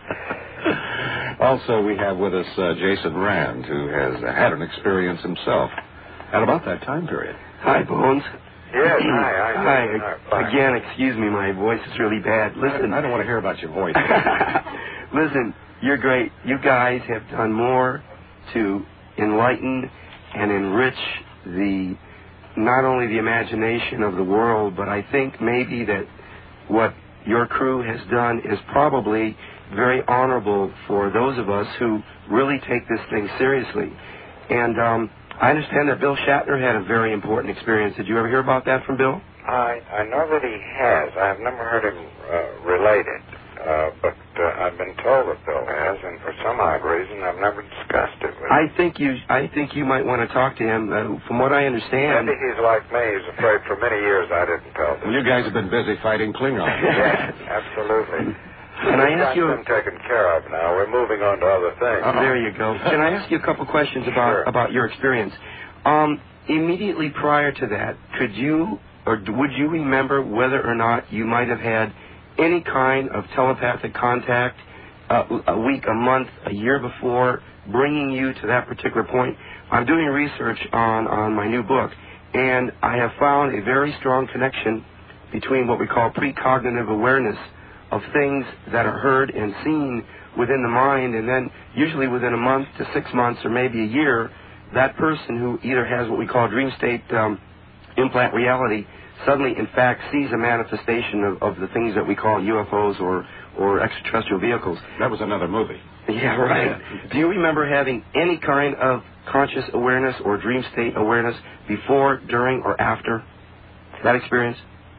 Also, we have with us Jason Rand, who has had an experience himself at about that time period. Hi, Bones. Yes, hi. Hi. Again, excuse me, my voice is really bad. Listen. I don't want to hear about your voice. Listen, you're great. You guys have done more to enlighten and enrich not only the imagination of the world, but I think maybe that what your crew has done is probably very honorable for those of us who really take this thing seriously. And I understand that Bill Shatner had a very important experience. Did you ever hear about that from Bill? I know that he has. I've never heard him relate it, but I've been told that Bill has, and for some odd reason, I've never discussed it with him. I think you might want to talk to him. From what I understand, maybe he's like me. He's afraid for many years I didn't tell him. Well, you guys have been busy fighting Klingons. Yes, absolutely. Can I ask you? Been taken care of now. We're moving on to other things. There you go. Can I ask you a couple questions about your experience? Immediately prior to that, could you or would you remember whether or not you might have had any kind of telepathic contact a week, a month, a year before, bringing you to that particular point? I'm doing research on my new book, and I have found a very strong connection between what we call precognitive awareness of things that are heard and seen within the mind, and then usually within a month to 6 months or maybe a year, that person who either has what we call dream state implant reality suddenly, in fact, sees a manifestation of the things that we call UFOs or extraterrestrial vehicles. That was another movie. Yeah, right. Do you remember having any kind of conscious awareness or dream state awareness before, during, or after that experience?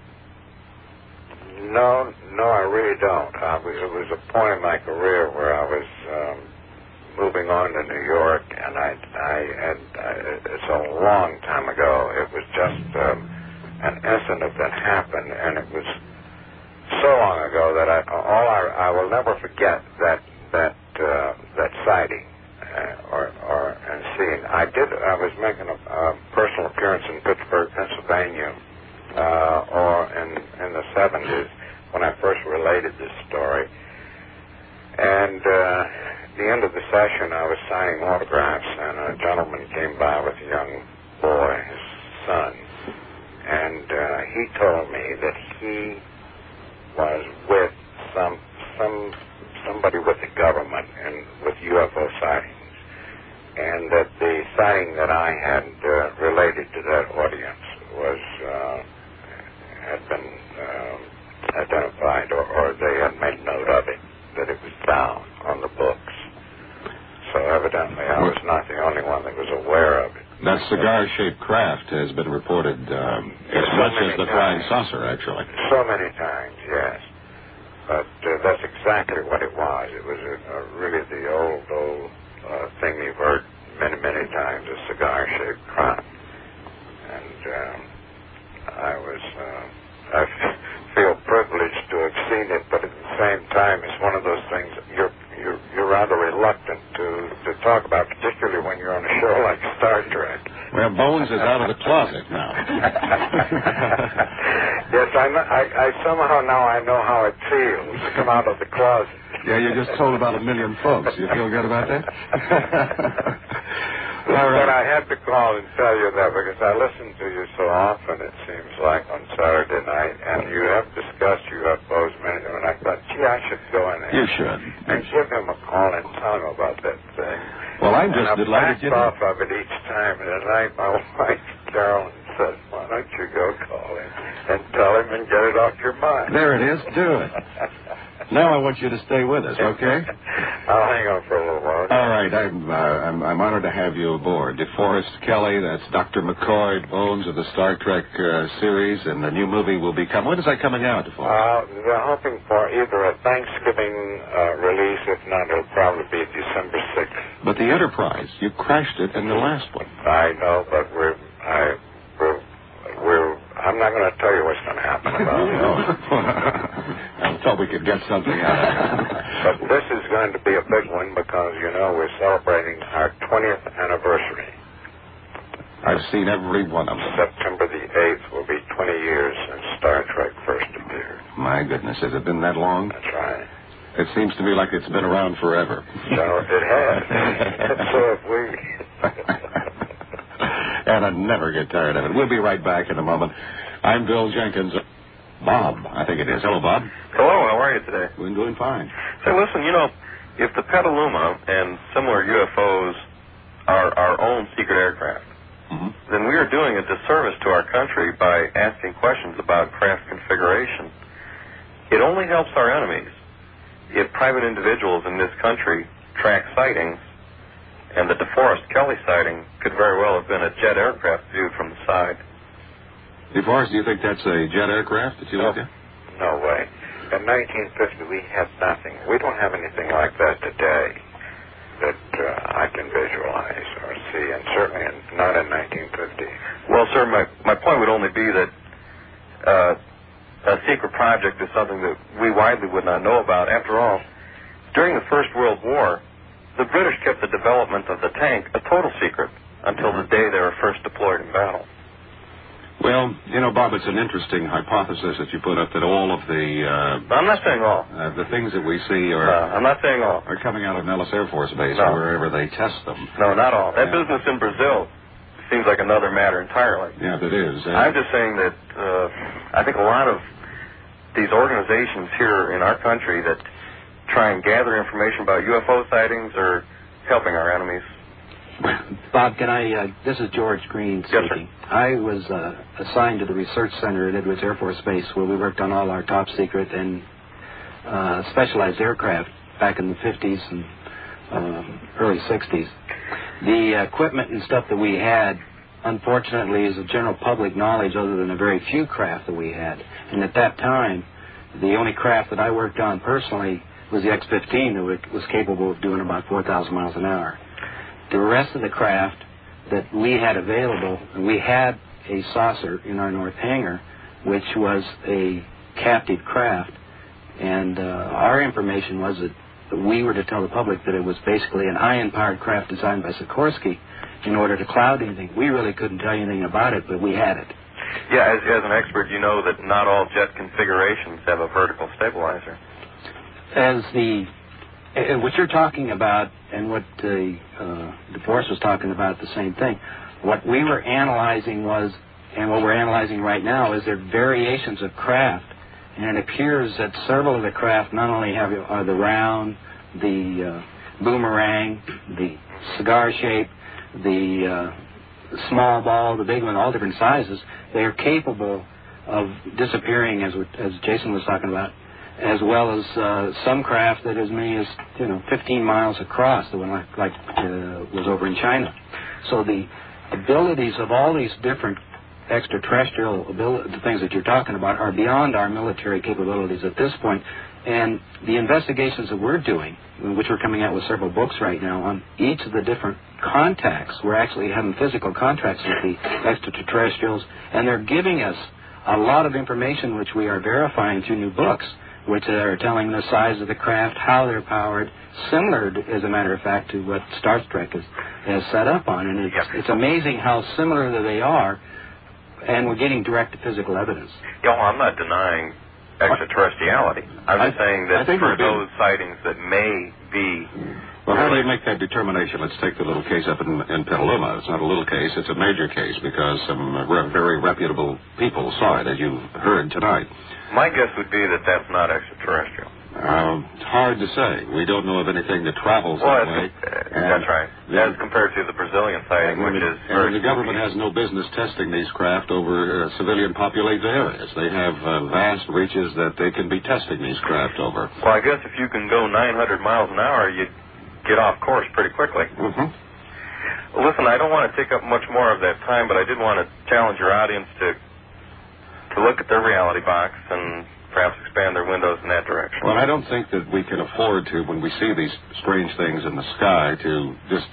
No, I really don't. It was a point in my career where I was moving on to New York, and it's a long time ago. It was just an incident that happened, and it was so long ago that I will never forget that sighting and seeing. I was making a personal appearance in Pittsburgh, Pennsylvania, or in the 70s when I first related this story. And at the end of the session, I was signing autographs, and a gentleman came by with a young boy, his son, and he told me that he was with somebody with the government and with UFO sightings, and that the sighting that I had related to that audience had been identified, or they had made note of it, that it was down on the books. So evidently I was not the only one that was aware of it. That cigar-shaped craft has been reported as much as the flying saucer, actually. So many times, yes. But that's exactly what it was. It was really the old thing you've heard many, many times, a cigar-shaped craft. And I feel privileged to have seen it, but at the same time, it's one of those things that you're rather reluctant to talk about, particularly when you're on a show like Star Trek. Well, Bones is out of the closet now. Yes, I somehow now I know how it feels to come out of the closet. Yeah, you just told about 1 million folks. You feel good about that? All right. But I had to call and tell you that because I listen to you so often, it seems like, on Saturday night, and you have discussed UFOs many times, and I thought, gee, I should go in there. You should. And give him a call and tell him about that thing. Well, I'm just delighted you did. I backed off of it each time, and tonight my wife, Carolyn, said, why don't you go call him and tell him and get it off your mind. There it is. Do it. Now I want you to stay with us, okay? I'll hang on for a little while. All right. I'm honored to have you aboard. DeForest Kelley, that's Dr. McCoy, Bones of the Star Trek series, and the new movie will be coming. When is that coming out, DeForest? We're hoping for either a Thanksgiving release. If not, it'll probably be December 6th. But the Enterprise, you crashed it in the last one. I know, but I'm not going to tell you what's going to happen about it. I thought we could get something out of it. But this is going to be a big one because, we're celebrating our 20th anniversary. I've seen every one of them. September the 8th will be 20 years since Star Trek first appeared. My goodness, has it been that long? That's right. It seems to me like it's been around forever. So it has. And so have we. And I never get tired of it. We'll be right back in a moment. I'm Bill Jenkins. Bob, I think it is. Hello, Bob. Hello, how are you today? We're doing fine. Say, listen, if the Petaluma and similar UFOs are our own secret aircraft, then we are doing a disservice to our country by asking questions about craft configuration. It only helps our enemies if private individuals in this country track sightings, and the DeForest Kelley sighting could very well have been a jet aircraft viewed from the side. DeForest, do you think that's a jet aircraft that you looked at? No way. In 1950, we had nothing. We don't have anything like that today that I can visualize or see, and certainly not in 1950. Well, sir, my point would only be that a secret project is something that we widely would not know about. After all, during the First World War, the British kept the development of the tank a total secret until the day they were first deployed in battle. Well, Bob, it's an interesting hypothesis that you put up that all of the... I'm not saying all. The things that we see are... I'm not saying all. ...are coming out of Nellis Air Force Base or wherever they test them. No, not all. That business in Brazil seems like another matter entirely. Yeah, it is. I'm just saying that I think a lot of these organizations here in our country that try and gather information about UFO sightings are helping our enemies. Bob, this is George Green speaking. Yes, sir. I was assigned to the research center at Edwards Air Force Base where we worked on all our top secret and specialized aircraft back in the 50s and early 60s. The equipment and stuff that we had, unfortunately, is of general public knowledge other than a very few craft that we had. And at that time, the only craft that I worked on personally was the X-15 that was capable of doing about 4,000 miles an hour. The rest of the craft that we had available, and we had a saucer in our north hangar, which was a captive craft, and our information was that we were to tell the public that it was basically an ion-powered craft designed by Sikorsky in order to cloud anything. We really couldn't tell you anything about it, but we had it. Yeah, as an expert, you know that not all jet configurations have a vertical stabilizer. What you're talking about and what DeForest was talking about, the same thing. What we were analyzing was, and what we're analyzing right now, is there variations of craft. And it appears that several of the craft not only are the round, the boomerang, the cigar shape, the small ball, the big one, all different sizes. They are capable of disappearing, as Jason was talking about, as well as some craft that as many as 15 miles across, the one was over in China. So the abilities of all these different extraterrestrial the things that you're talking about are beyond our military capabilities at this point. And the investigations that we're doing, which we're coming out with several books right now on each of the different contacts, we're actually having physical contacts with the extraterrestrials, and they're giving us a lot of information which we are verifying through new books, which are telling the size of the craft, how they're powered, similar, as a matter of fact, to what Star Trek is set up on. And it's amazing how similar that they are, and we're getting direct physical evidence. Yeah, well, I'm not denying extraterrestriality. I'm just saying that for those sightings that may be... Well, how do you make that determination? Let's take the little case up in Petaluma. It's not a little case, it's a major case, because some very reputable people saw it, as you heard tonight. My guess would be that that's not extraterrestrial. It's hard to say. We don't know of anything that travels that way. That's right. As compared to the Brazilian sighting, which is... And the government has no business testing these craft over civilian-populated areas. They have vast reaches that they can be testing these craft over. Well, I guess if you can go 900 miles an hour, you'd get off course pretty quickly. Mm-hmm. Well, listen, I don't want to take up much more of that time, but I did want to challenge your audience to look at their reality box and perhaps expand their windows in that direction. Well, I don't think that we can afford to, when we see these strange things in the sky, to just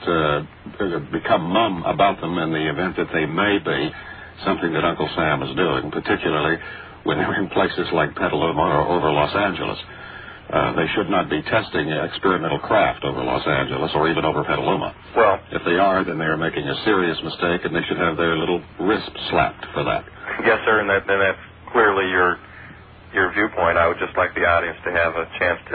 become mum about them in the event that they may be something that Uncle Sam is doing, particularly when they're in places like Petaluma or over Los Angeles. They should not be testing experimental craft over Los Angeles or even over Petaluma. Well, if they are, then they are making a serious mistake, and they should have their little wrist slapped for that. Yes, sir, and that's clearly your viewpoint. I would just like the audience to have a chance to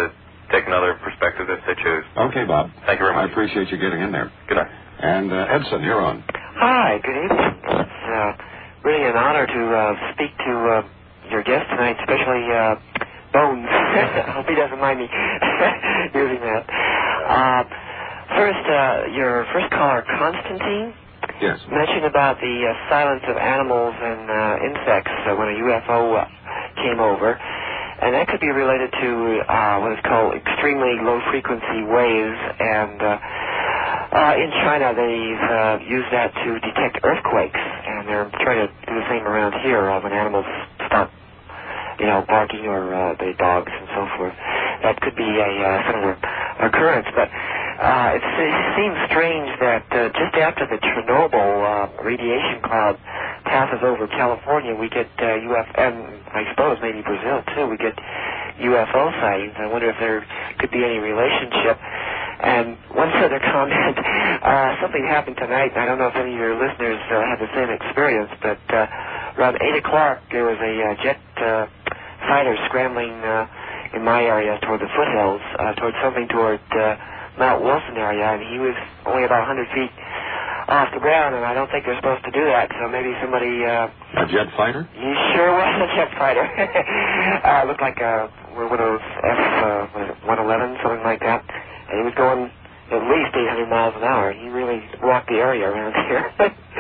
take another perspective if they choose. Okay, Bob. Thank you very much. I appreciate you getting in there. Good night. And Edson, you're on. Hi, good evening. It's really an honor to speak to your guest tonight, especially Bones. I hope he doesn't mind me using that. First, your first caller, Constantine, mentioned about the silence of animals and insects when a UFO came over. And that could be related to what is called extremely low-frequency waves. And in China, they've used that to detect earthquakes. And they're trying to do the same around here when animals stop, barking or the dogs and so forth. That could be a similar occurrence. But it seems strange that just after the Chernobyl radiation cloud passes over California, we get UFO, and I suppose maybe Brazil too, we get UFO sightings. I wonder if there could be any relationship. And one other comment, something happened tonight, and I don't know if any of your listeners had the same experience, but around 8 o'clock there was a jet fighter scrambling in my area toward the foothills, toward Mount Wilson area, and he was only about 100 feet off the ground, and I don't think they're supposed to do that, so maybe somebody... a jet fighter? He sure was a jet fighter. Looked like one of those F-111, something like that, and he was going at least 800 miles an hour. He really walked the area around here.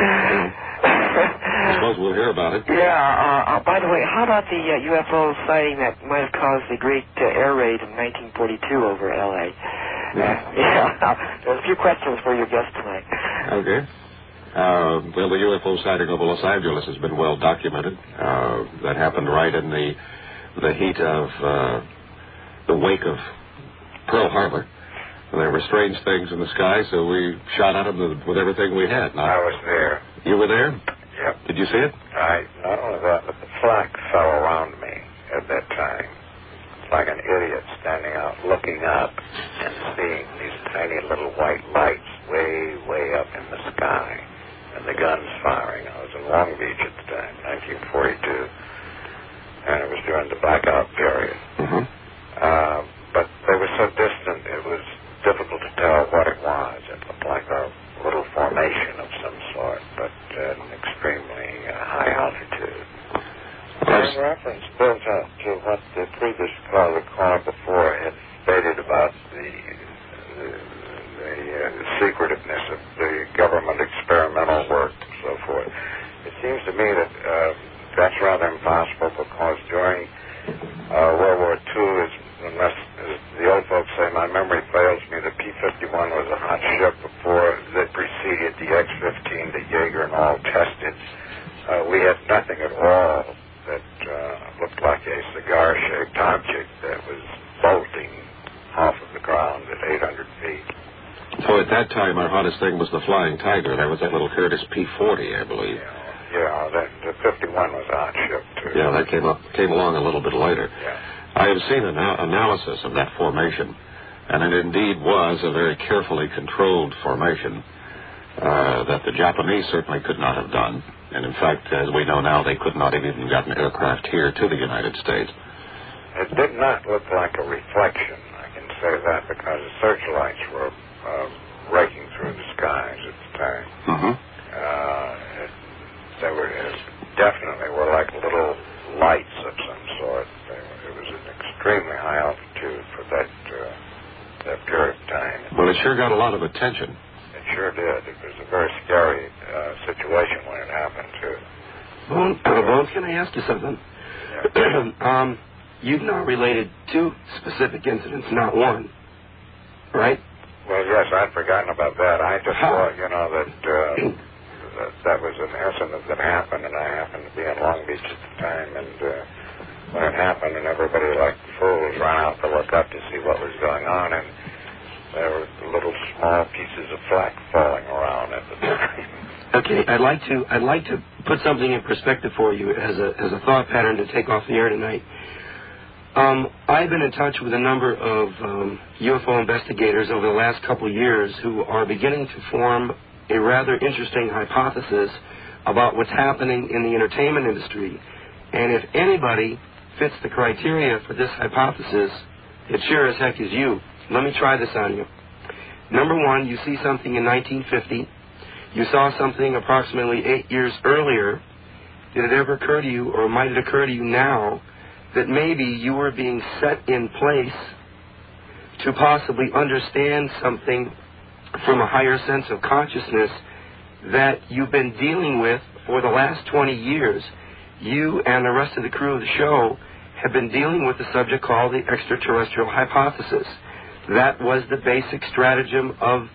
I suppose we'll hear about it. Yeah, by the way, how about the UFO sighting that might have caused the great air raid in 1942 over L.A.? There's a few questions for your guest tonight. Okay. Well, the UFO sighting over Los Angeles has been well documented. That happened right in the heat of the wake of Pearl Harbor. There were strange things in the sky, so we shot at them with everything we had. I was there. You were there? Yep. Did you see it? Not only that, but the flak fell around me at that time. Like an idiot standing out, looking up and seeing these tiny little white lights way, way up in the sky, and the guns firing. I was in Long Beach at the time, 1942, and it was during the blackout period. Mm-hmm. But they were so distant, it was difficult to tell what it was. It looked like a little formation of some sort, but at an extremely high altitude. In reference built up to what the previous caller before had stated about the secretiveness of the government experimental work and so forth, it seems to me that that's rather impossible because during World War II, unless, as the old folks say, my memory fails me, the P-51 was a hot ship before that preceded the X-15, the Jaeger and all tested. We had nothing at all that looked like a cigar-shaped object that was bolting off of the ground at 800 feet. So at that time, our hottest thing was the Flying Tiger. That was that little Curtiss P-40, I believe. Yeah, the 51 was a hot ship, too. Yeah, that came along a little bit later. Yeah. I have seen an analysis of that formation, and it indeed was a very carefully controlled formation that the Japanese certainly could not have done. And in fact, as we know now, they could not have even gotten aircraft here to the United States. It did not look like a reflection, I can say that, because the searchlights were raking through the skies at the time. Mm-hmm. They were definitely were like little lights of some sort. It was an extremely high altitude for that period of time. Well, it sure got a lot of attention. It sure did. It was a very scary situation when it happened, too. Bones, can I ask you something? Yeah. You've now related two specific incidents, not one, right? Well, yes, I'd forgotten about that. I just thought, that was an incident that happened, and I happened to be in Long Beach at the time, and when it happened, and everybody like fools ran out to look up to see what was going on, and there were little small pieces of flak falling around at the time. Okay, I'd like to put something in perspective for you as a thought pattern to take off the air tonight. I've been in touch with a number of UFO investigators over the last couple of years who are beginning to form a rather interesting hypothesis about what's happening in the entertainment industry. And if anybody fits the criteria for this hypothesis, It sure as heck is you. Let me try this on you. Number one, you see something in 1950. You saw something approximately 8 years earlier. Did it ever occur to you, or might it occur to you now, that maybe you were being set in place to possibly understand something from a higher sense of consciousness that you've been dealing with for the last 20 years? You and the rest of the crew of the show have been dealing with a subject called the extraterrestrial hypothesis. That was the basic stratagem of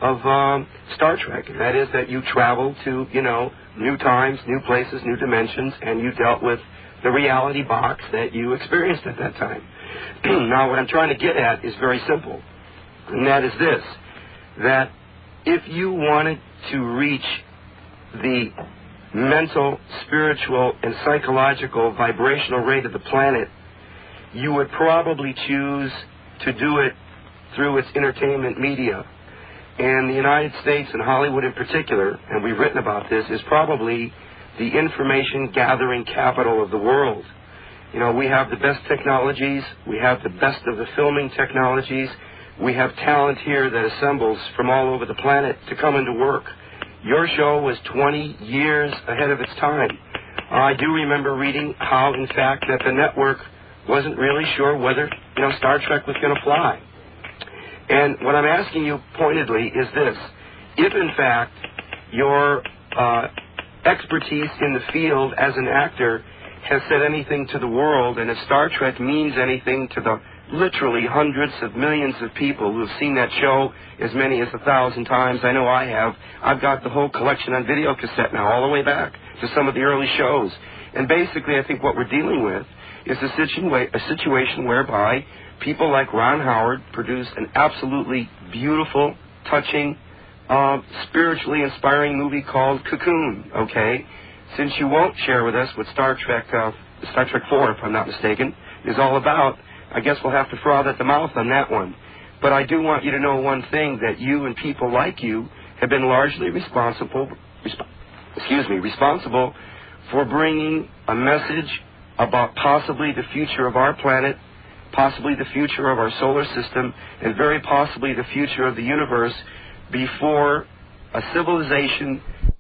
Star Trek, and that is that you travel to, new times, new places, new dimensions, and you dealt with the reality box that you experienced at that time. Now, what I'm trying to get at is very simple, and that is this, that if you wanted to reach the mental, spiritual, and psychological vibrational rate of the planet, you would probably choose to do it through its entertainment media. And the United States, and Hollywood in particular, and we've written about this, is probably the information gathering capital of the world. We have the best technologies, we have the best of the filming technologies, we have talent here that assembles from all over the planet to come into work. Your show was 20 years ahead of its time. I do remember reading how, in fact, that the network wasn't really sure whether, Star Trek was going to fly. And what I'm asking you pointedly is this. If, in fact, your expertise in the field as an actor has said anything to the world, and if Star Trek means anything to the literally hundreds of millions of people who have seen that show as many as 1,000 times, I know I have. I've got the whole collection on video cassette now, all the way back to some of the early shows. And basically, I think what we're dealing with is a situation whereby people like Ron Howard produced an absolutely beautiful, touching, spiritually inspiring movie called Cocoon, okay? Since you won't share with us what Star Trek 4, if I'm not mistaken, is all about, I guess we'll have to froth at the mouth on that one. But I do want you to know one thing, that you and people like you have been largely responsible for bringing a message about possibly the future of our planet, possibly the future of our solar system, and very possibly the future of the universe before a civilization,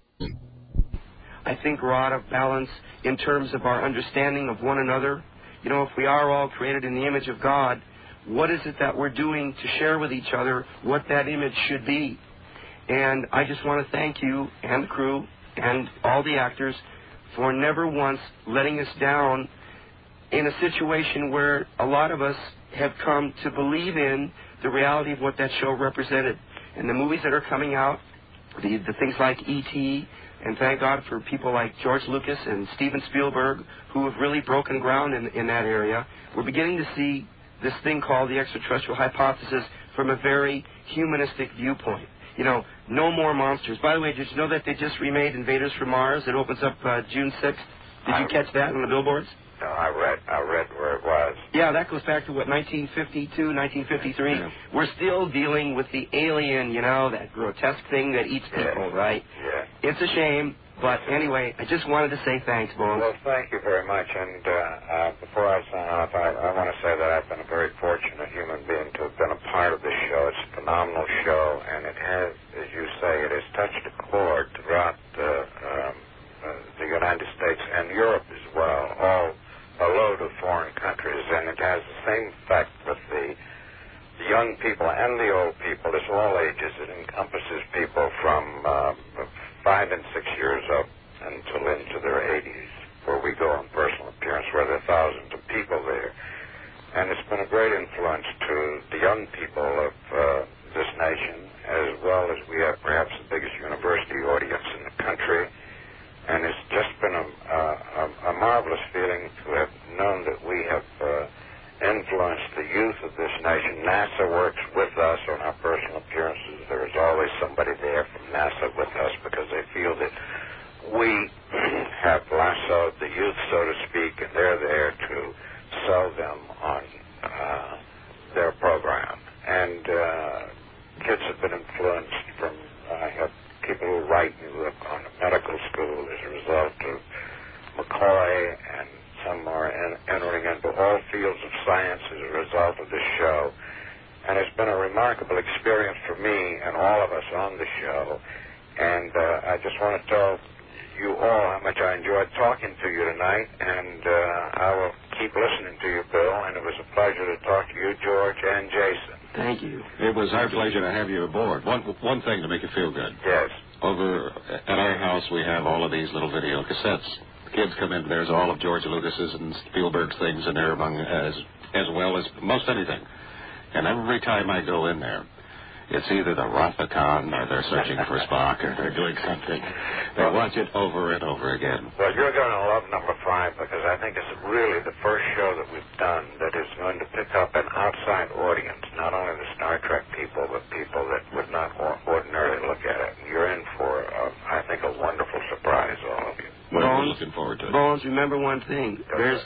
I think, we're out of balance in terms of our understanding of one another. If we are all created in the image of God, what is it that we're doing to share with each other what that image should be? And I just want to thank you and the crew and all the actors for never once letting us down in a situation where a lot of us have come to believe in the reality of what that show represented. And the movies that are coming out, the things like E.T., and thank God for people like George Lucas and Steven Spielberg, who have really broken ground in that area. We're beginning to see this thing called the extraterrestrial hypothesis from a very humanistic viewpoint. No more monsters. By the way, did you know that they just remade Invaders from Mars? It opens up June 6th. Did you catch that on the billboards? No, I read where it was. Yeah, that goes back to, 1952, 1953. Yeah. We're still dealing with the alien, that grotesque thing that eats people, right? Yeah. It's a shame, but anyway, I just wanted to say thanks, Bones. Well, thank you very much, and before I sign off, I want to say that I've been a very fortunate human being to have been a part of this show. It's a phenomenal show, and it has, as you say, it has touched a chord throughout the United States and Europe as well, all a load of foreign countries, and it has the same effect with the young people and the old people. It's all ages. It encompasses people from 5 and 6 years up until into their 80s, where we go on personal appearance, where there are thousands of people there. And it's been a great influence to the young people of this nation, as well as we have perhaps the biggest university audience in the country. And it's just been a marvelous feeling to have known that we have influenced the youth of this nation. NASA works with us on our personal appearances. There is always somebody there from NASA with us because they feel that we have lassoed the youth, so to speak, and they're there to sell them on their program. And kids have been influenced from, I have people who write me on a medical school as a result of McCoy and some are entering into all fields of science as a result of this show. And it's been a remarkable experience for me and all of us on the show. And I just want to tell you all how much I enjoyed talking to you tonight, and I will keep listening to you, Bill, and it was a pleasure to talk to you, George, and Jason. Thank you. It was our pleasure to have you aboard. One thing to make you feel good. Yes. Over at our house, we have all of these little video cassettes. The kids come in, there's all of George Lucas's and Spielberg's things in there, among as well as most anything. And every time I go in there, it's either the Rothicon or they're searching for Spock or they're doing something. They watch it over and over again. Well, you're going to love number 5 because I think it's really the first show that we've done that is going to pick up an outside audience, not only the Star Trek people, but people that would not ordinarily look at it. You're in for, I think, a wonderful surprise, all of you. Well, we're looking forward to it. Bones, remember one thing. There's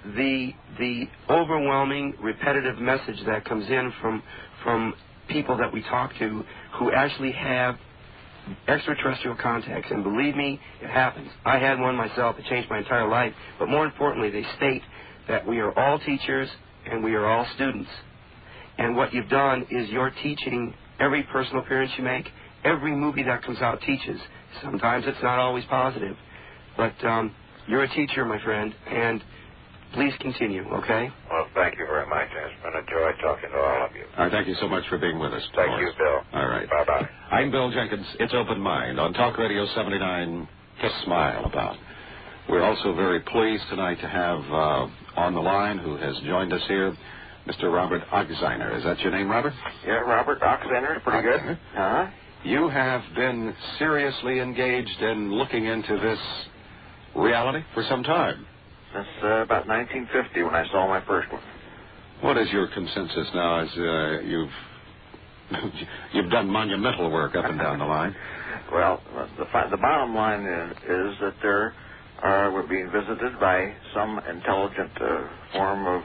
the overwhelming, repetitive message that comes in from people that we talk to who actually have extraterrestrial contacts, and believe me, it happens. I had one myself. It changed my entire life. But more importantly, they state that we are all teachers and we are all students. And what you've done is you're teaching every personal appearance you make. Every movie that comes out teaches. Sometimes it's not always positive. But you're a teacher, my friend, and please continue, okay? Well, thank you very much. It's been a joy talking to all of you. All right, thank you so much for being with us. Thank you, Bill. All right. Bye-bye. I'm Bill Jenkins. It's Open Mind on Talk Radio 79 to smile about. We're also very pleased tonight to have on the line, who has joined us here, Mr. Robert Ochseiner. Is that your name, Robert? Yeah, Robert Ochseiner. Pretty good. Uh-huh. You have been seriously engaged in looking into this reality for some time. Since about 1950 when I saw my first one. What is your consensus now as you've done monumental work up and down the line? Well, the bottom line is that we're being visited by some intelligent form of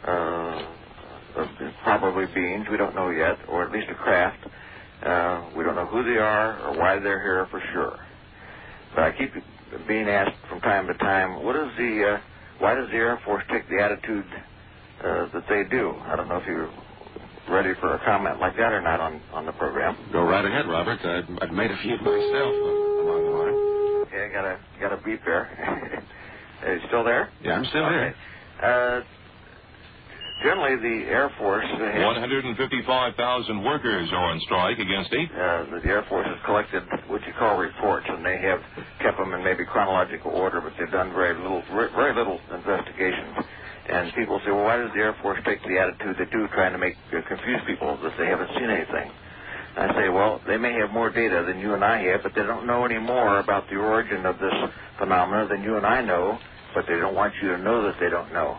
probably beings, we don't know yet, or at least a craft. We don't know who they are or why they're here for sure. But I keep being asked from time to time, why does the Air Force take the attitude that they do? I don't know if you're ready for a comment like that or not on the program. Go right ahead, Robert. I've made a few myself along the line. Yeah, got a beep there. Are you still there? Yeah, I'm still here. Generally, the Air Force... 155,000 workers are on strike against 8. The Air Force has collected what you call reports, and they have kept them in maybe chronological order, but they've done very little investigation. And people say, well, why does the Air Force take the attitude they do, trying to confuse people that they haven't seen anything? And I say, well, they may have more data than you and I have, but they don't know any more about the origin of this phenomena than you and I know, but they don't want you to know that they don't know.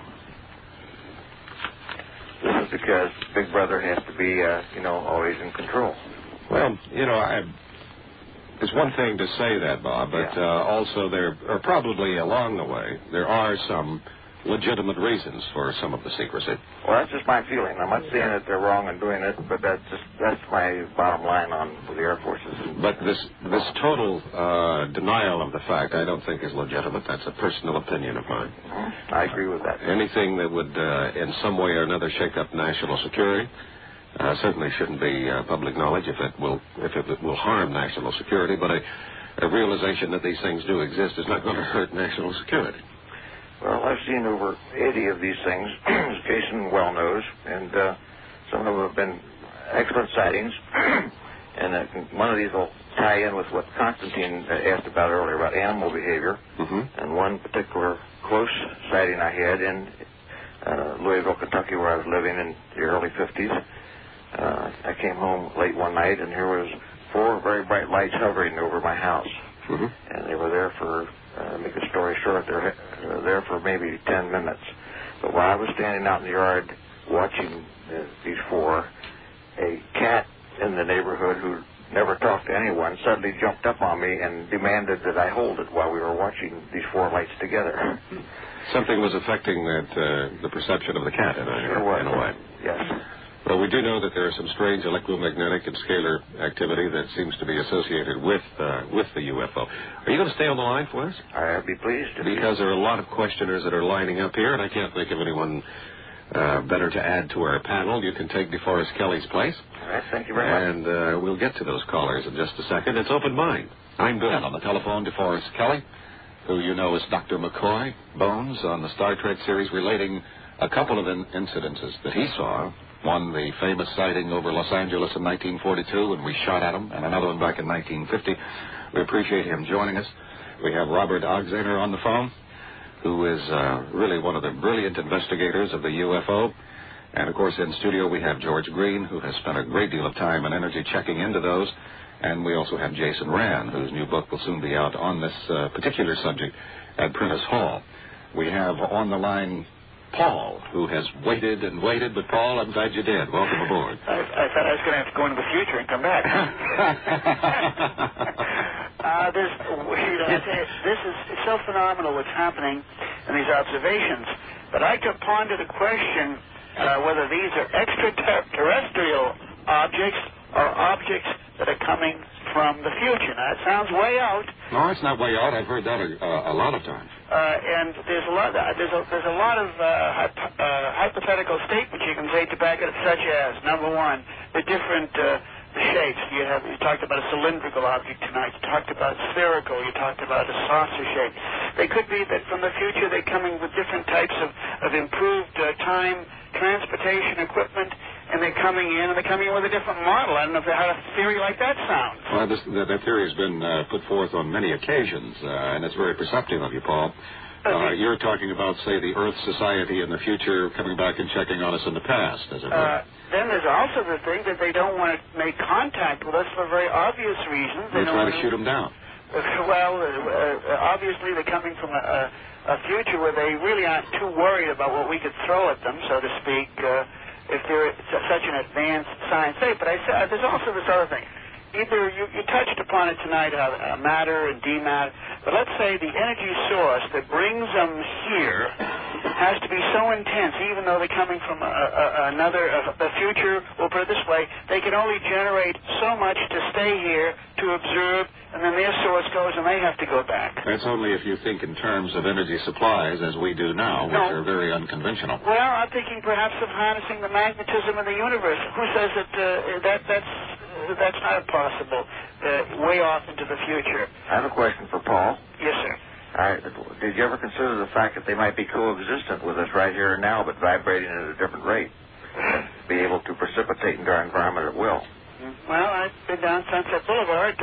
This is because Big Brother has to be, always in control. Well, it's one thing to say that, Bob, but also there are probably along the way, there are some legitimate reasons for some of the secrecy. Well, that's just my feeling. I'm not saying that they're wrong in doing it, but that's my bottom line on the Air Forces. But this total denial of the fact, I don't think is legitimate. That's a personal opinion of mine. I agree with that. Anything that would, in some way or another, shake up national security certainly shouldn't be public knowledge if it will harm national security. But a realization that these things do exist is not going to hurt national security. Well, I've seen over 80 of these things, as Jason well knows, and some of them have been excellent sightings. And one of these will tie in with what Constantine asked about earlier, about animal behavior. Mm-hmm. And one particular close sighting I had in Louisville, Kentucky, where I was living in the early 50s. I came home late one night, and here was 4 very bright lights hovering over my house. Mm-hmm. And they were there for... make a story short, they're there for maybe 10 minutes. But while I was standing out in the yard watching these 4, a cat in the neighborhood who never talked to anyone suddenly jumped up on me and demanded that I hold it while we were watching these 4 lights together. Something was affecting the perception of the cat in a way. Yes. Well, we do know that there are some strange electromagnetic and scalar activity that seems to be associated with the UFO. Are you going to stay on the line for us? I'd be pleased to. Because there are a lot of questioners that are lining up here, and I can't think of anyone better to add to our panel. You can take DeForest Kelly's place. All right, thank you very much. And we'll get to those callers in just a second. It's Open Mind. I'm Bill. On the telephone, DeForest Kelly, who you know as Dr. McCoy, Bones, on the Star Trek series, relating a couple of incidences that he saw. One, the famous sighting over Los Angeles in 1942 when we shot at him, and another one back in 1950. We appreciate him joining us. We have Robert Ogzener on the phone, who is really one of the brilliant investigators of the UFO. And, of course, in studio we have George Green, who has spent a great deal of time and energy checking into those. And we also have Jason Rand, whose new book will soon be out on this particular subject at Prentice Hall. We have on the line Paul, who has waited and waited, but Paul, I'm glad you did. Welcome aboard. I thought I was going to have to go into the future and come back. This is so phenomenal what's happening in these observations. But I could ponder the question whether these are extraterrestrial objects or objects that are coming from the future. Now, it sounds way out. No, it's not way out. I've heard that a lot of times. And there's a lot of hypothetical statements you can say to back it up, such as, number one, the different shapes. You talked about a cylindrical object tonight. You talked about spherical. You talked about a saucer shape. They could be that from the future they're coming with different types of improved time transportation equipment, and they're coming in with a different model. I don't know how a theory like that sounds. Well, that theory has been put forth on many occasions, and it's very perceptive of you, Paul. You're talking about, say, the Earth Society in the future coming back and checking on us in the past, as it were. Then there's also the thing that they don't want to make contact with us for very obvious reasons. They're trying to shoot them down. Well, obviously they're coming from a future where they really aren't too worried about what we could throw at them, so to speak, if they're such an advanced science. But there's also this other thing. Either you touched upon it tonight, matter and dematter, but let's say the energy source that brings them here has to be so intense, even though they're coming from a future, we'll put it this way, they can only generate so much to stay here to observe, and then their source goes and they have to go back. That's only if you think in terms of energy supplies, as we do now, which are very unconventional. Well, I'm thinking perhaps of harnessing the magnetism of the universe. Who says that that's not possible, way off into the future? I have a question for Paul. Yes, sir. All right. Did you ever consider the fact that they might be coexistent with us right here and now, but vibrating at a different rate? Be able to precipitate into our environment at will? Well, I've been down Sunset Boulevard.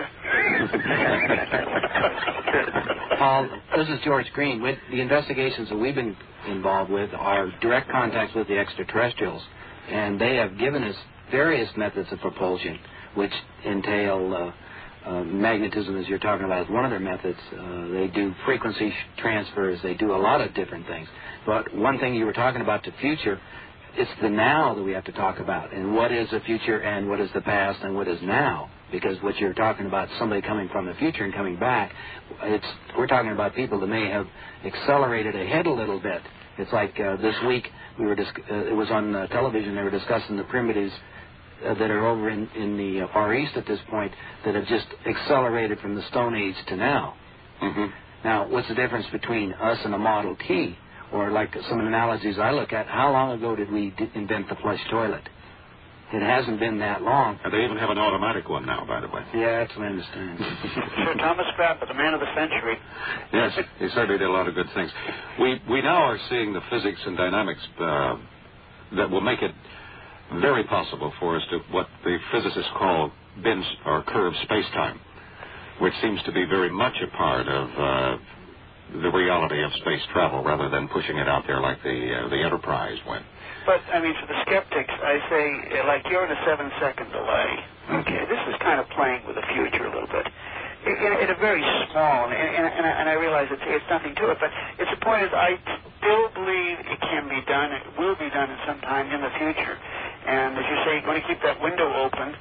Paul, this is George Green. With the investigations that we've been involved with are direct contacts with the extraterrestrials, and they have given us various methods of propulsion, which entail magnetism, as you're talking about, is one of their methods. They do frequency transfers. They do a lot of different things. But one thing you were talking about, the future, it's the now that we have to talk about. And what is the future and what is the past and what is now? Because what you're talking about, somebody coming from the future and coming back, we're talking about people that may have accelerated ahead a little bit. It's like this week, it was on television, they were discussing the primitives that are over in the Far East at this point that have just accelerated from the Stone Age to now. Mm-hmm. Now, what's the difference between us and a Model T? Or like some analogies I look at, how long ago did we invent the flush toilet? It hasn't been that long. And they even have an automatic one now, by the way. Yeah, that's what I understand. Sir Thomas Crapper, the man of the century. Yes, he certainly did a lot of good things. We now are seeing the physics and dynamics that will make it very possible for us to what the physicists call bin or curved space-time, which seems to be very much a part of the reality of space travel rather than pushing it out there like the Enterprise went. But, I mean, for the skeptics, I say, like, you're in a 7-second delay. Okay, this is kind of playing with the future a little bit. In a very small, and I realize it's nothing to it, but it's the point is I still believe it can be done, it will be done at some time in the future. And as you say, you're going to keep that window open.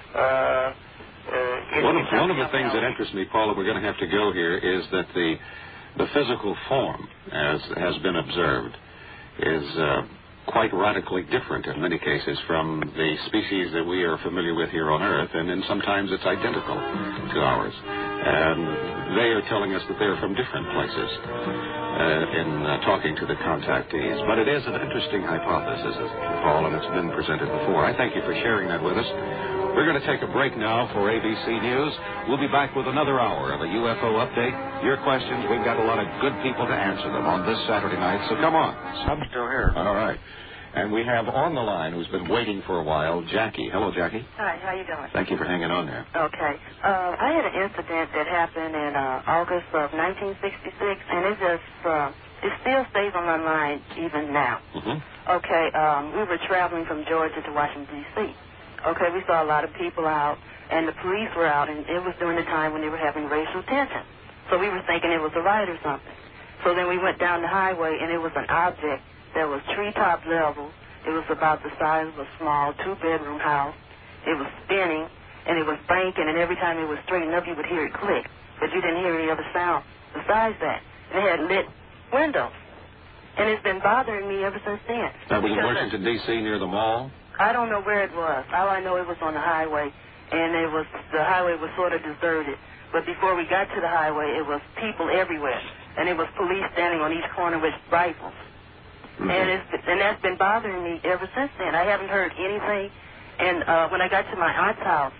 One of the things that interests me, Paul, that we're going to have to go here is that the physical form, as has been observed, is quite radically different in many cases from the species that we are familiar with here on Earth, and then sometimes it's identical to ours. And they are telling us that they're from different places in talking to the contactees. But it is an interesting hypothesis, Paul, and it's been presented before. I thank you for sharing that with us. We're going to take a break now for ABC News. We'll be back with another hour of a UFO update. Your questions, we've got a lot of good people to answer them on this Saturday night, so come on. I'm still here. All right. And we have on the line, who's been waiting for a while, Jackie. Hello, Jackie. Hi, how you doing? Thank you for hanging on there. Okay. I had an incident that happened in August of 1966, and it still stays on my mind even now. Mm-hmm. Okay, we were traveling from Georgia to Washington, D.C. Okay, we saw a lot of people out, and the police were out, and it was during the time when they were having racial tension. So we were thinking it was a riot or something. So then we went down the highway, and it was an object that was treetop level. It was about the size of a small 2-bedroom house. It was spinning, and it was banking, and every time it was straightened up, you would hear it click, but you didn't hear any other sound besides that. And it had lit windows, and it's been bothering me ever since then. That was in Washington, D.C., near the mall? I don't know where it was. All I know, it was on the highway, and the highway was sort of deserted. But before we got to the highway, it was people everywhere, and it was police standing on each corner with rifles. Mm-hmm. And that's been bothering me ever since then. I haven't heard anything. And when I got to my aunt's house,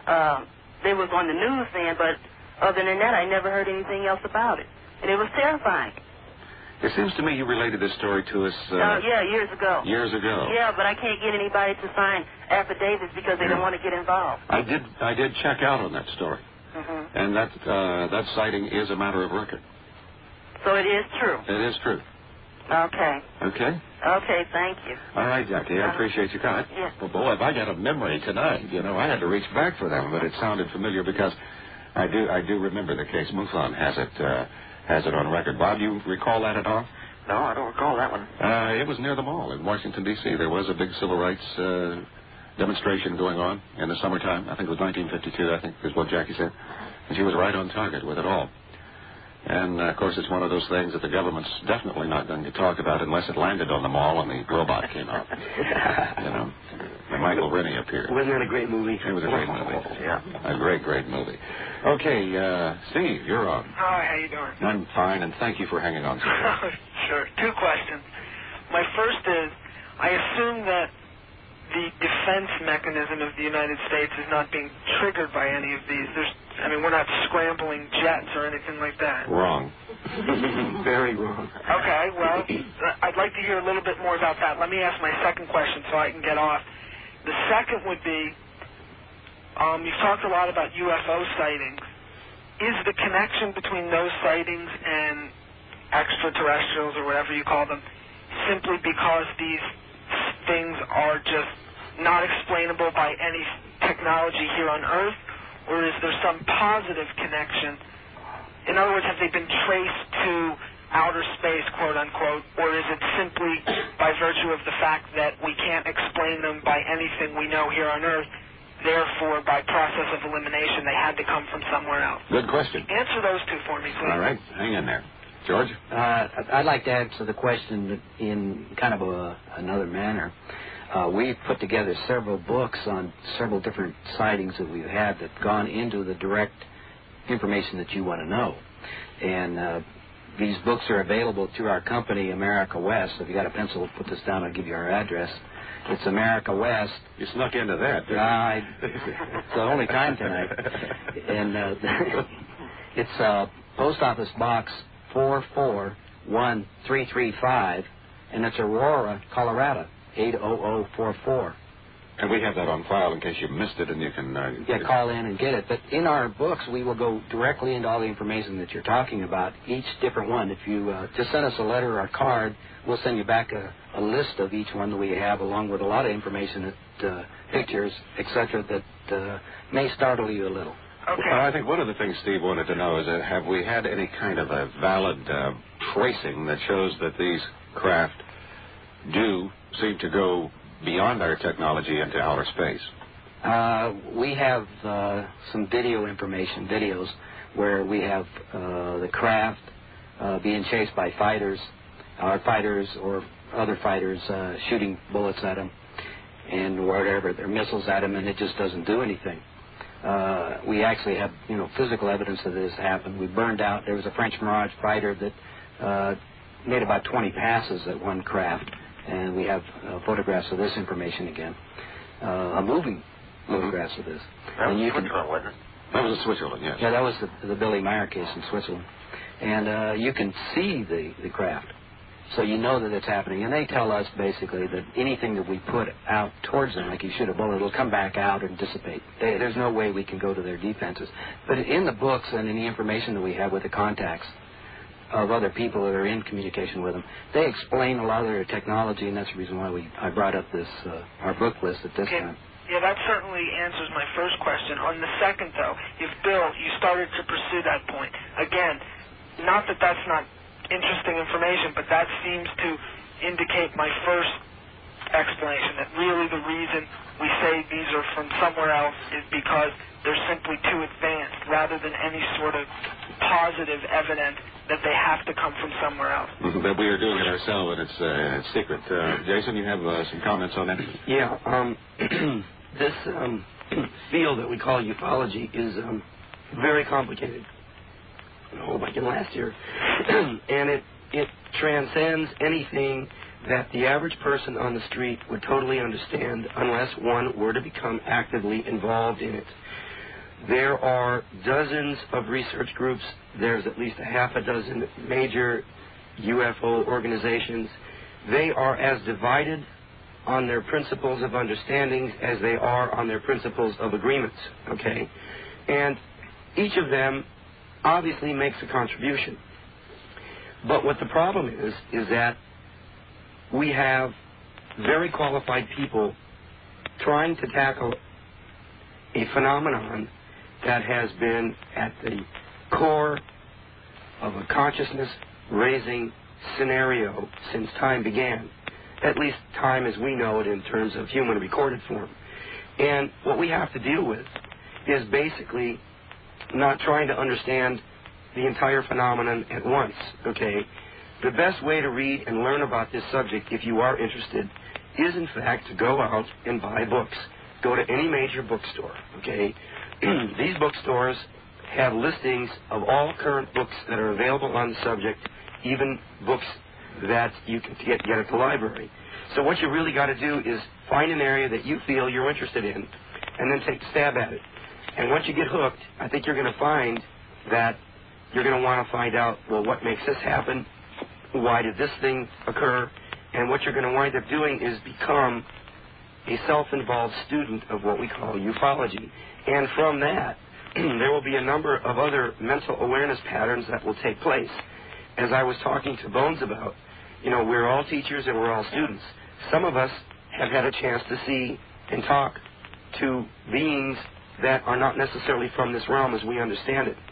they was on the news then, but other than that, I never heard anything else about it. And it was terrifying. It seems to me you related this story to us... yeah, years ago. Years ago. Yeah, but I can't get anybody to sign affidavits because they don't want to get involved. I did check out on that story. Mm-hmm. And that sighting is a matter of record. So it is true? It is true. Okay. Okay? Okay, thank you. All right, Jackie, I appreciate your comment. Yeah. Well, boy, if I got a memory tonight, I had to reach back for them, but it sounded familiar because I do remember the case. Mufon has it on record. Bob, do you recall that at all? No, I don't recall that one. It was near the mall in Washington, D.C. There was a big civil rights demonstration going on in the summertime. I think it was 1952, I think is what Jackie said. And she was right on target with it all. And, of course, it's one of those things that the government's definitely not going to talk about unless it landed on the mall and the robot came out. And Michael Rennie appeared. Wasn't that a great movie? It was a great movie. Yeah. A great, great movie. Okay, Steve, you're on. Hi, how you doing? I'm fine, and thank you for hanging on. Sure. 2 questions. My first is, I assume that the defense mechanism of the United States is not being triggered by any of these. We're not scrambling jets or anything like that. Wrong. Very wrong. Okay, well, I'd like to hear a little bit more about that. Let me ask my second question so I can get off. The second would be, you've talked a lot about UFO sightings. Is the connection between those sightings and extraterrestrials or whatever you call them simply because these things are just not explainable by any technology here on Earth, or is there some positive connection? In other words, have they been traced to outer space, quote unquote, or is it simply by virtue of the fact that we can't explain them by anything we know here on Earth, therefore by process of elimination they had to come from somewhere else? Good question. Answer those 2 for me, please. All right, hang in there. George? I'd like to answer the question in kind of another manner. We've put together several books on several different sightings that we've had that have gone into the direct information that you want to know. And these books are available through our company, America West. If you got a pencil, put this down. I'll give you our address. It's America West. You snuck into that, didn't you? It's the only time tonight. And it's Post Office Box 441-335, and it's Aurora, Colorado, 80044. And we have that on file in case you missed it, and you can... call in and get it. But in our books, we will go directly into all the information that you're talking about, each different one. If you just send us a letter or a card, we'll send you back a list of each one that we have, along with a lot of information, pictures, etc., that may startle you a little. Okay. Well, I think one of the things Steve wanted to know is have we had any kind of a valid tracing that shows that these craft do seem to go beyond our technology into outer space? We have some videos where we have the craft being chased by fighters, our fighters or other fighters shooting bullets at them and whatever, their missiles at them, and it just doesn't do anything. We actually have, physical evidence of this happen. We burned out. There was a French Mirage fighter that made about 20 passes at one craft, and we have photographs of this information again. Moving photographs of this. That was Switzerland, wasn't it? That was in Switzerland, yes. Yeah, that was the Billy Meyer case in Switzerland. And you can see the craft. So you know that it's happening. And they tell us basically that anything that we put out towards them, like you shoot a bullet, it'll come back out and dissipate. There's no way we can go to their defenses. But in the books and in the information that we have with the contacts of other people that are in communication with them, they explain a lot of their technology, and that's the reason why I brought up this our book list at this time. Yeah, that certainly answers my first question. On the second, though, if Bill, you started to pursue that point, again, not that that's not interesting information, but that seems to indicate my first explanation, that really the reason we say these are from somewhere else is because they're simply too advanced, rather than any sort of positive evidence that they have to come from somewhere else. That we are doing it ourselves, and it's secret. Jason, you have some comments on that? Yeah. This field that we call ufology is very complicated. I hope I can last here. And it transcends anything that the average person on the street would totally understand unless one were to become actively involved in it. There are dozens of research groups. There's at least a half a dozen major UFO organizations. They are as divided on their principles of understandings as they are on their principles of agreements, okay? And each of them obviously makes a contribution. But what the problem is that we have very qualified people trying to tackle a phenomenon that has been at the core of a consciousness-raising scenario since time began, at least time as we know it in terms of human recorded form. And what we have to deal with is basically not trying to understand the entire phenomenon at once, okay? The best way to read and learn about this subject, if you are interested, is in fact to go out and buy books. Go to any major bookstore, okay? These bookstores have listings of all current books that are available on the subject, even books that you can get at the library. So what you really got to do is find an area that you feel you're interested in and then take a stab at it. And once you get hooked, I think you're going to find that you're going to want to find out, well, what makes this happen? Why did this thing occur? And what you're going to wind up doing is become a self-involved student of what we call ufology. And from that, there will be a number of other mental awareness patterns that will take place. As I was talking to Bones about, we're all teachers and we're all students. Some of us have had a chance to see and talk to beings that are not necessarily from this realm as we understand it.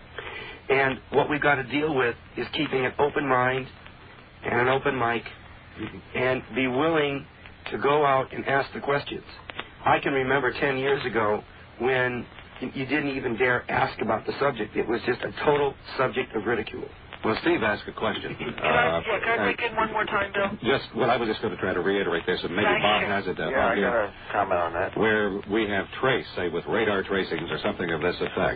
And what we've got to deal with is keeping an open mind and an open mic and be willing to go out and ask the questions. I can remember 10 years ago when you didn't even dare ask about the subject. It was just a total subject of ridicule. Well, Steve asked a question. Can I make it one more time, Bill? I was just going to try to reiterate this, and maybe Bob has it I got a comment on that. Where we have traced, say, with radar tracings or something of this effect,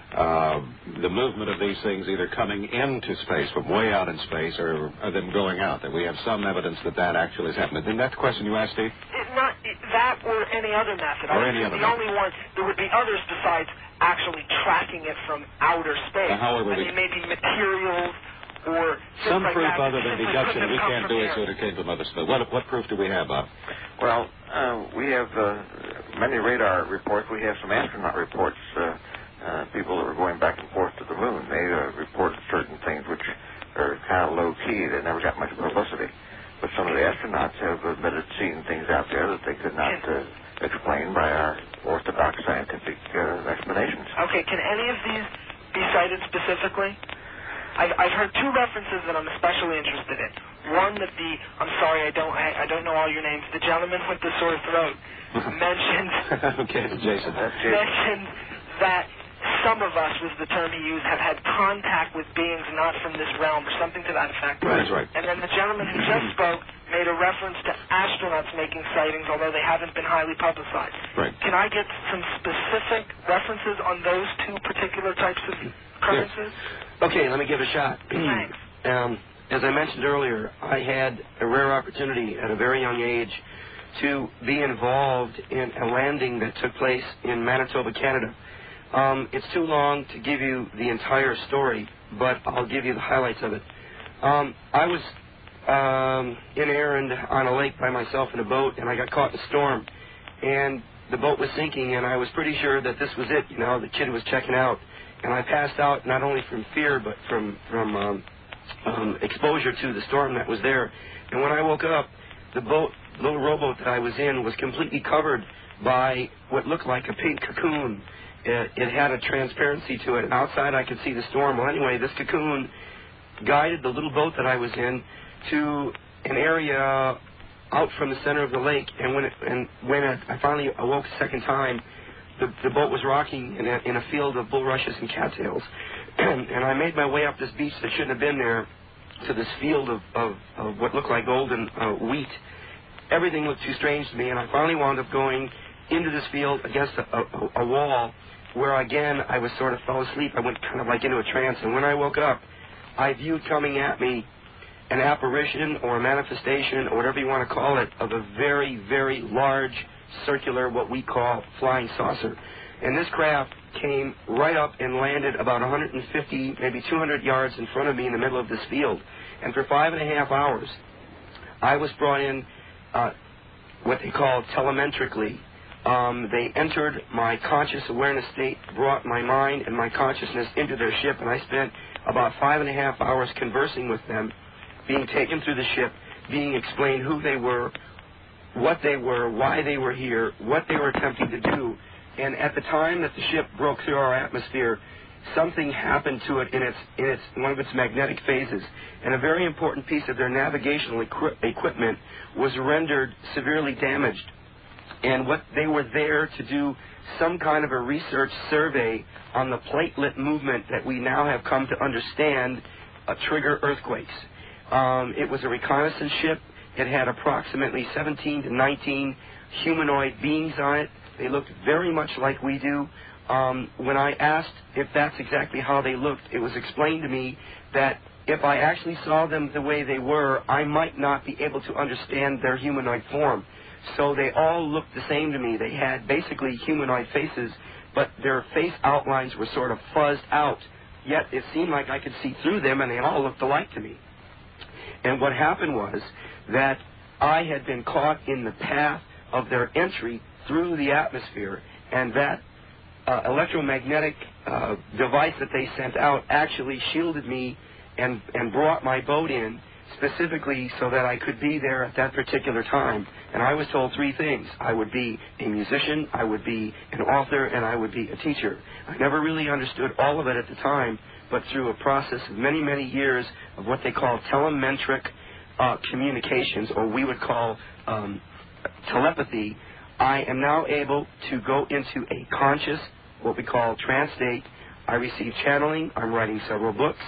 the movement of these things either coming into space from way out in space or them going out. That we have some evidence that actually is happening. Isn't that the question you asked, Steve? Not that or any other method. The only one, there would be others besides actually tracking it from outer space. Maybe materials or some like proof that other than deduction. We can't do it, so it came from other space. What proof do we have, Bob? Well, we have many radar reports. We have some astronaut reports. People that were going back and forth to the moon, they reported certain things which are kind of low-key. They never got much publicity. But some of the astronauts have admitted seeing things out there that they could not explain by our orthodox scientific explanations. Okay, can any of these be cited specifically? I've heard two references that I'm especially interested in. One that I'm sorry, I don't know all your names. The gentleman with the sore throat mentioned. Okay, Jason. Mentioned that some of us, was the term he used, have had contact with beings not from this realm, or something to that effect. That's right. And then the gentleman who just spoke reference to astronauts making sightings, although they haven't been highly publicized. Right. Can I get some specific references on those two particular types of occurrences? Okay, let me give it a shot. Thanks. As I mentioned earlier, I had a rare opportunity at a very young age to be involved in a landing that took place in Manitoba, Canada. It's too long to give you the entire story, but I'll give you the highlights of it. I was in errand on a lake by myself in a boat, and I got caught in a storm, and the boat was sinking, and I was pretty sure that this was it. You know, the kid was checking out, and I passed out not only from fear but from exposure to the storm that was there. And when I woke up, the boat, little rowboat that I was in, was completely covered by what looked like a pink cocoon. It had a transparency to it, and outside I could see the storm. Well, anyway, this cocoon guided the little boat that I was in to an area out from the center of the lake. And when I finally awoke the second time, the boat was rocking in a field of bulrushes and cattails. And I made my way up this beach that shouldn't have been there to this field of what looked like golden wheat. Everything looked too strange to me, and I finally wound up going into this field against a wall where, again, I was sort of fell asleep. I went kind of like into a trance, and when I woke up, I viewed coming at me an apparition or a manifestation or whatever you want to call it of a very, very large circular, what we call flying saucer. And this craft came right up and landed about 150, maybe 200 yards in front of me in the middle of this field. And for 5.5 hours, I was brought in what they call telemetrically. They entered my conscious awareness state, brought my mind and my consciousness into their ship, and I spent about 5.5 hours conversing with them, being taken through the ship, being explained who they were, what they were, why they were here, what they were attempting to do. And at the time that the ship broke through our atmosphere, something happened to it in its one of its magnetic phases, and a very important piece of their navigational equipment was rendered severely damaged. And what they were there to do some kind of a research survey on the platelet movement that we now have come to understand trigger earthquakes. It was a reconnaissance ship. It had approximately 17 to 19 humanoid beings on it. They looked very much like we do. When I asked if that's exactly how they looked, it was explained to me that if I actually saw them the way they were, I might not be able to understand their humanoid form. So they all looked the same to me. They had basically humanoid faces, but their face outlines were sort of fuzzed out. Yet it seemed like I could see through them, and they all looked alike to me. And what happened was that I had been caught in the path of their entry through the atmosphere, and that electromagnetic device that they sent out actually shielded me and brought my boat in specifically so that I could be there at that particular time. And I was told three things. I would be a musician, I would be an author, and I would be a teacher. I never really understood all of it at the time, but through a process of many, many years of what they call telemetric communications, or we would call telepathy, I am now able to go into a conscious, what we call trance state. I receive channeling. I'm writing several books.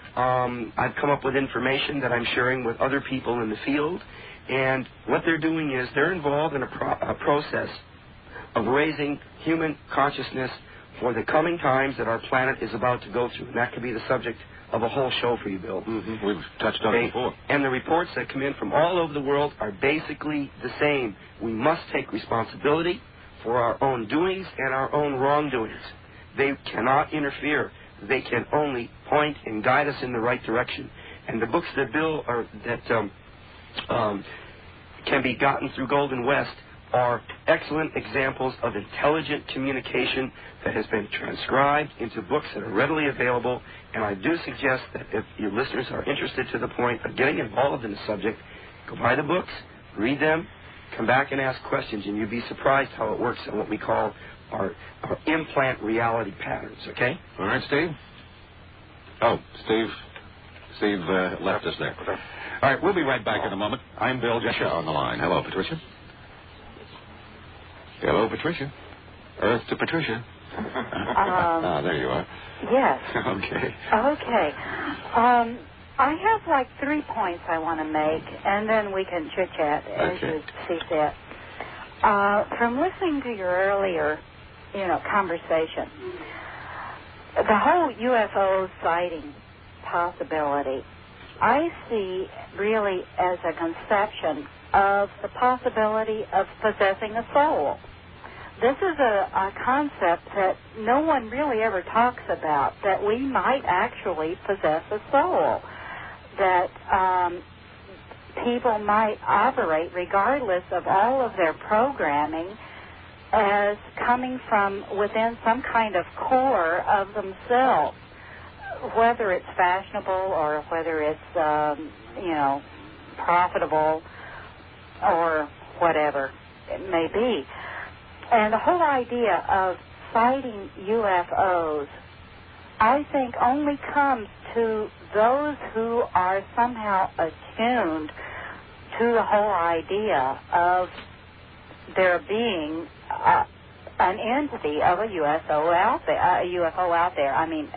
I've come up with information that I'm sharing with other people in the field. And what they're doing is they're involved in a process of raising human consciousness for the coming times that our planet is about to go through. And that could be the subject of a whole show for you, Bill. Mm-hmm. We've touched on it before. And the reports that come in from all over the world are basically the same. We must take responsibility for our own doings and our own wrongdoings. They cannot interfere. They can only point and guide us in the right direction. And the books that Bill can be gotten through Golden West are excellent examples of intelligent communication that has been transcribed into books that are readily available. And I do suggest that if your listeners are interested to the point of getting involved in the subject, go buy the books, read them, come back and ask questions, and you'd be surprised how it works in what we call our implant reality patterns, okay? All right, Steve? Oh, Steve left us there. All right, we'll be right back in a moment. I'm Bill Jesha on the line. Hello, Patricia. Hello, Patricia. Earth to Patricia. There you are. Yes. Okay. Okay. I have like 3 points I want to make, and then we can chit-chat as you see fit. From listening to your earlier, conversation, the whole UFO sighting possibility, I see really as a conception of the possibility of possessing a soul. This is a concept that no one really ever talks about, that we might actually possess a soul, that people might operate regardless of all of their programming as coming from within some kind of core of themselves, whether it's fashionable or whether it's, profitable or whatever it may be. And the whole idea of sighting UFOs, I think, only comes to those who are somehow attuned to the whole idea of there being an entity of a UFO out there. I mean,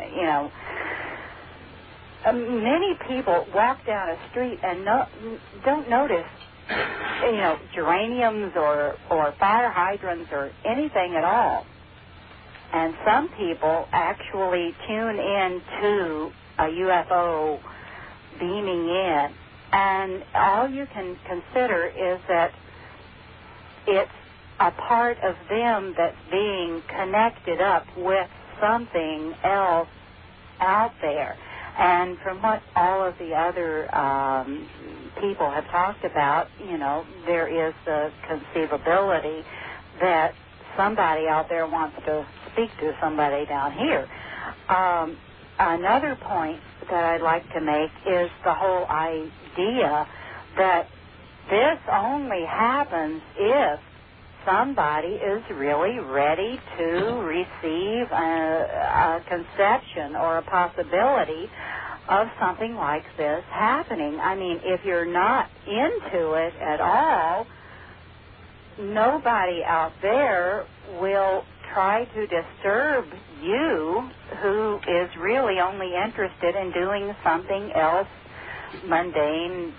many people walk down a street and don't notice, geraniums or fire hydrants or anything at all. And some people actually tune in to a UFO beaming in, and all you can consider is that it's a part of them that's being connected up with something else out there. And from what all of the other people have talked about, there is the conceivability that somebody out there wants to speak to somebody down here. Another point that I'd like to make is the whole idea that this only happens if somebody is really ready to receive a conception or a possibility of something like this happening. I mean, if you're not into it at all, nobody out there will try to disturb you, who is really only interested in doing something else mundane,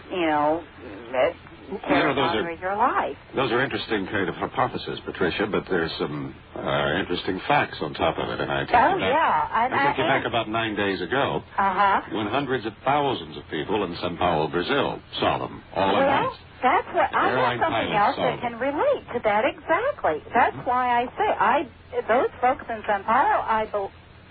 with your life. Those are interesting kind of hypotheses, Patricia, but there's some interesting facts on top of it. And I take you back about 9 days ago, when hundreds of thousands of people in São Paulo, Brazil, saw them all at once. That's what I have something else that can relate to that exactly. That's why I say those folks in São Paulo,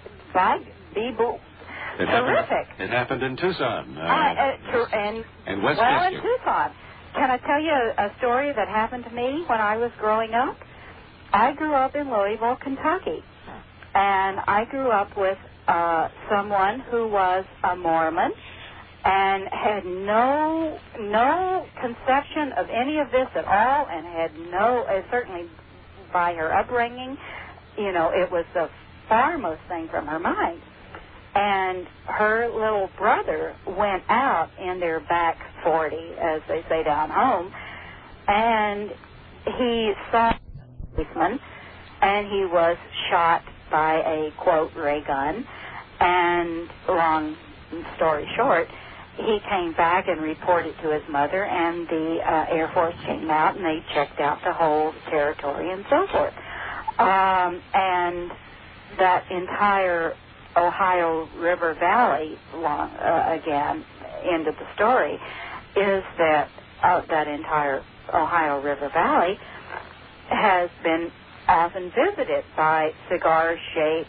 terrific. It happened in Tucson. And West in Tucson. Can I tell you a story that happened to me when I was growing up? I grew up in Louisville, Kentucky, and I grew up with someone who was a Mormon and had no conception of any of this at all, and had certainly by her upbringing, it was the foremost thing from her mind. And her little brother went out in their back 40, as they say down home, and he saw a policeman, and he was shot by a, quote, ray gun. And long story short, he came back and reported to his mother, and the Air Force came out, and they checked out the whole territory and so forth. And that entire Ohio River Valley, again, end of the story, is that that entire Ohio River Valley has been often visited by cigar-shaped,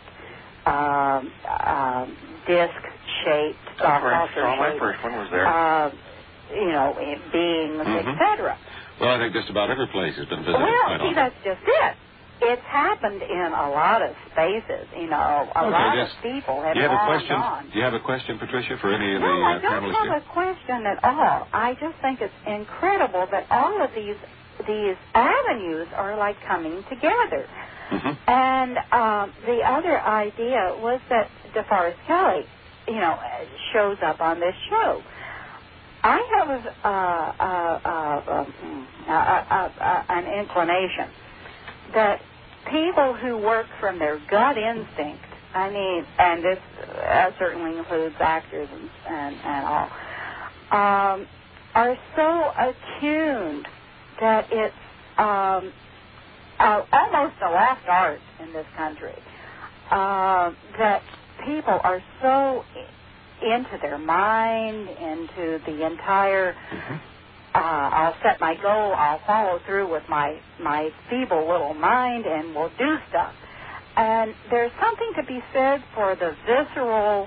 disc-shaped, my first one was there. Beings, etc. Well, I think just about every place has been visited. Well, see, that's just it. It's happened in a lot of spaces. A lot of people have gone. Do you have a question, Patricia, for any of the panelists? No, I don't have a question at all. I just think it's incredible that all of these avenues are like coming together. Mm-hmm. And the other idea was that DeForest Kelley, shows up on this show. I have an inclination that people who work from their gut instinct, and this certainly includes actors and all, are so attuned that it's almost a lost art in this country, that people are so into their mind, into the entire, I'll set my goal, I'll follow through with my feeble little mind, and we'll do stuff. And there's something to be said for the visceral,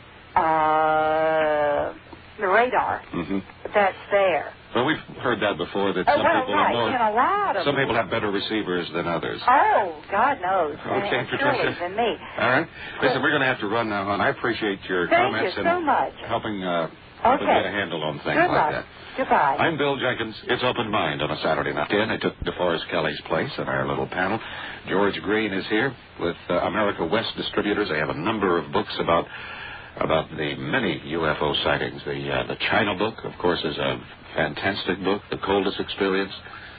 the radar that's there. Well, we've heard that before, that some people are more... a lot of some people have better receivers than others. Oh, God knows. Okay, surely Patricia. than me. All right. Listen, we're going to have to run now, hon. I appreciate your comments Thank you so much. helping get a handle on things Good like luck. that. Goodbye. I'm Bill Jenkins. It's Open Mind on a Saturday night. I took DeForest Kelly's place in our little panel. George Green is here with America West Distributors. They have a number of books about the many UFO sightings. The China book, of course, is a fantastic book, The Coldest Experience.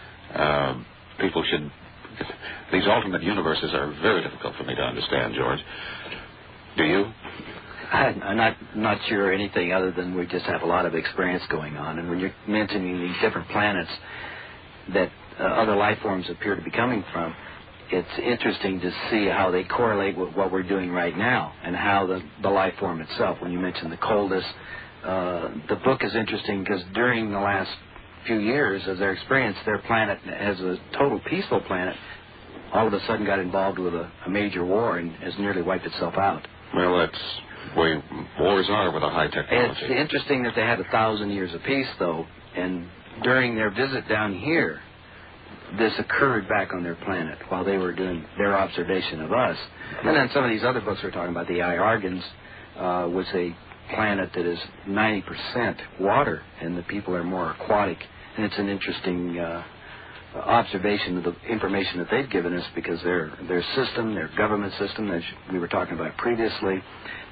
People should... These alternate universes are very difficult for me to understand, George. Do you? I'm not sure anything other than we just have a lot of experience going on. And when you're mentioning these different planets that other life forms appear to be coming from, it's interesting to see how they correlate with what we're doing right now and how the life form itself. When you mentioned the coldest, the book is interesting because during the last few years, as their experience, their planet as a total peaceful planet, all of a sudden got involved with a major war and has nearly wiped itself out. Well, that's the way wars are with a high technology. It's interesting that they had 1,000 years of peace, though, and during their visit down here, this occurred back on their planet while they were doing their observation of us. And then some of these other books we're talking about, the Iargans, was a planet that is 90% water, and the people are more aquatic. And it's an interesting observation of the information that they've given us, because their system, their government system, as we were talking about previously,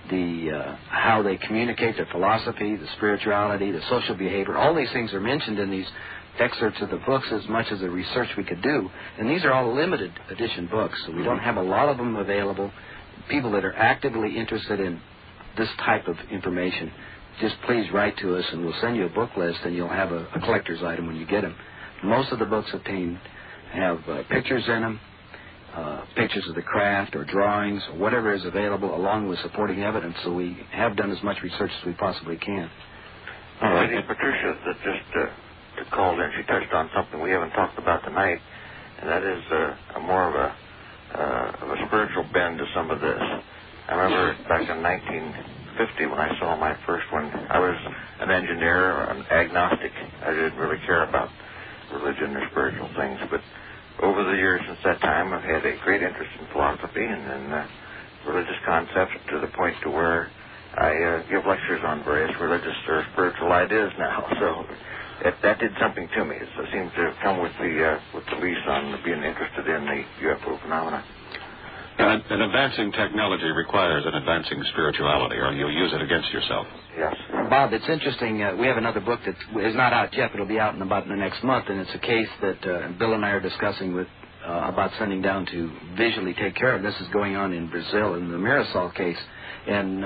how they communicate, their philosophy, the spirituality, the social behavior, all these things are mentioned in these excerpts of the books as much as the research we could do. And these are all limited edition books, so we don't have a lot of them available. People that are actively interested in this type of information, just please write to us and we'll send you a book list, and you'll have a collector's item when you get them. Most of the books have pictures in them, pictures of the craft or drawings or whatever is available, along with supporting evidence. So we have done as much research as we possibly can. All right. Lady Patricia that just called in, she touched on something we haven't talked about tonight, and that is more of a spiritual bend to some of this. I remember back in 1950 when I saw my first one. I was an engineer, or an agnostic. I didn't really care about religion or spiritual things, but over the years since that time, I've had a great interest in philosophy and religious concepts, to the point to where I give lectures on various religious or spiritual ideas now. So that did something to me. It seems to have come with the lease on being interested in the UFO phenomena. And advancing technology requires an advancing spirituality, or you'll use it against yourself. Yes. Bob, it's interesting. We have another book that is not out yet, but it'll be out in about the next month, and it's a case that Bill and I are discussing with about sending down to visually take care of. This is going on in Brazil in the Mirasol case, and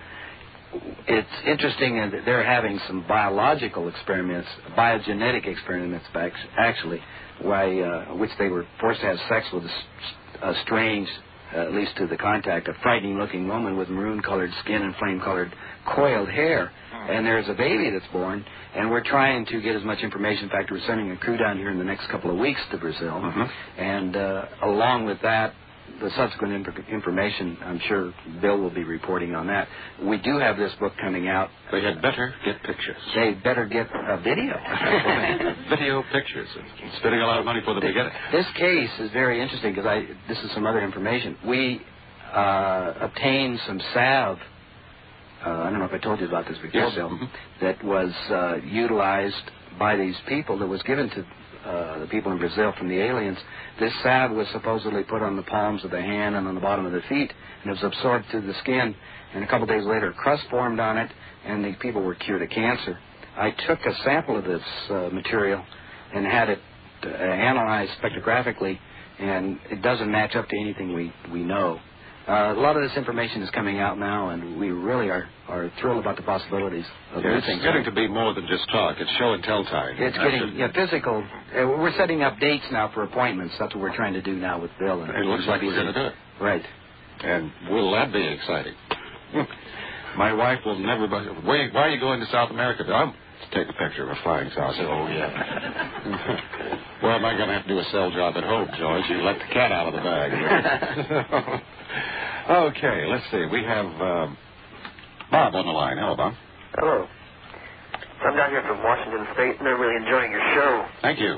it's interesting that they're having some biological experiments, biogenetic experiments, actually, which they were forced to have sex with a strange, at least to the contact, a frightening-looking woman with maroon-colored skin and flame-colored coiled hair. And there's a baby that's born, and we're trying to get as much information. In fact, we're sending a crew down here in the next couple of weeks to Brazil. And along with that, the subsequent information, I'm sure Bill will be reporting on that. We do have this book coming out. They had better get pictures. They better get a video. Video pictures. Spending a lot of money for them to get it. This case is very interesting because this is some other information. We obtained some salve. I don't know if I told you about this before, yes. Bill, that was utilized by these people, that was given to the people in Brazil from the aliens. This salve was supposedly put on the palms of the hand and on the bottom of the feet, and it was absorbed through the skin. And a couple days later, a crust formed on it, and the people were cured of cancer. I took a sample of this material and had it analyzed spectrographically, and it doesn't match up to anything we know. A lot of this information is coming out now, and we really are thrilled about the possibilities of new things. It's getting to be more than just talk. It's show and tell time. It's getting physical. We're setting up dates now for appointments. That's what we're trying to do now with Bill. And it looks like we're going to do it. Right. And will that be exciting? My wife will never... Wait, why are you going to South America, Bill? Let's take a picture of a flying saucer. Oh, yeah. Well, am I going to have to do a cell job at home, George? You let the cat out of the bag. Okay, let's see. We have Bob on the line. Hello, Bob. Hello. I'm down here from Washington State, and I'm really enjoying your show. Thank you.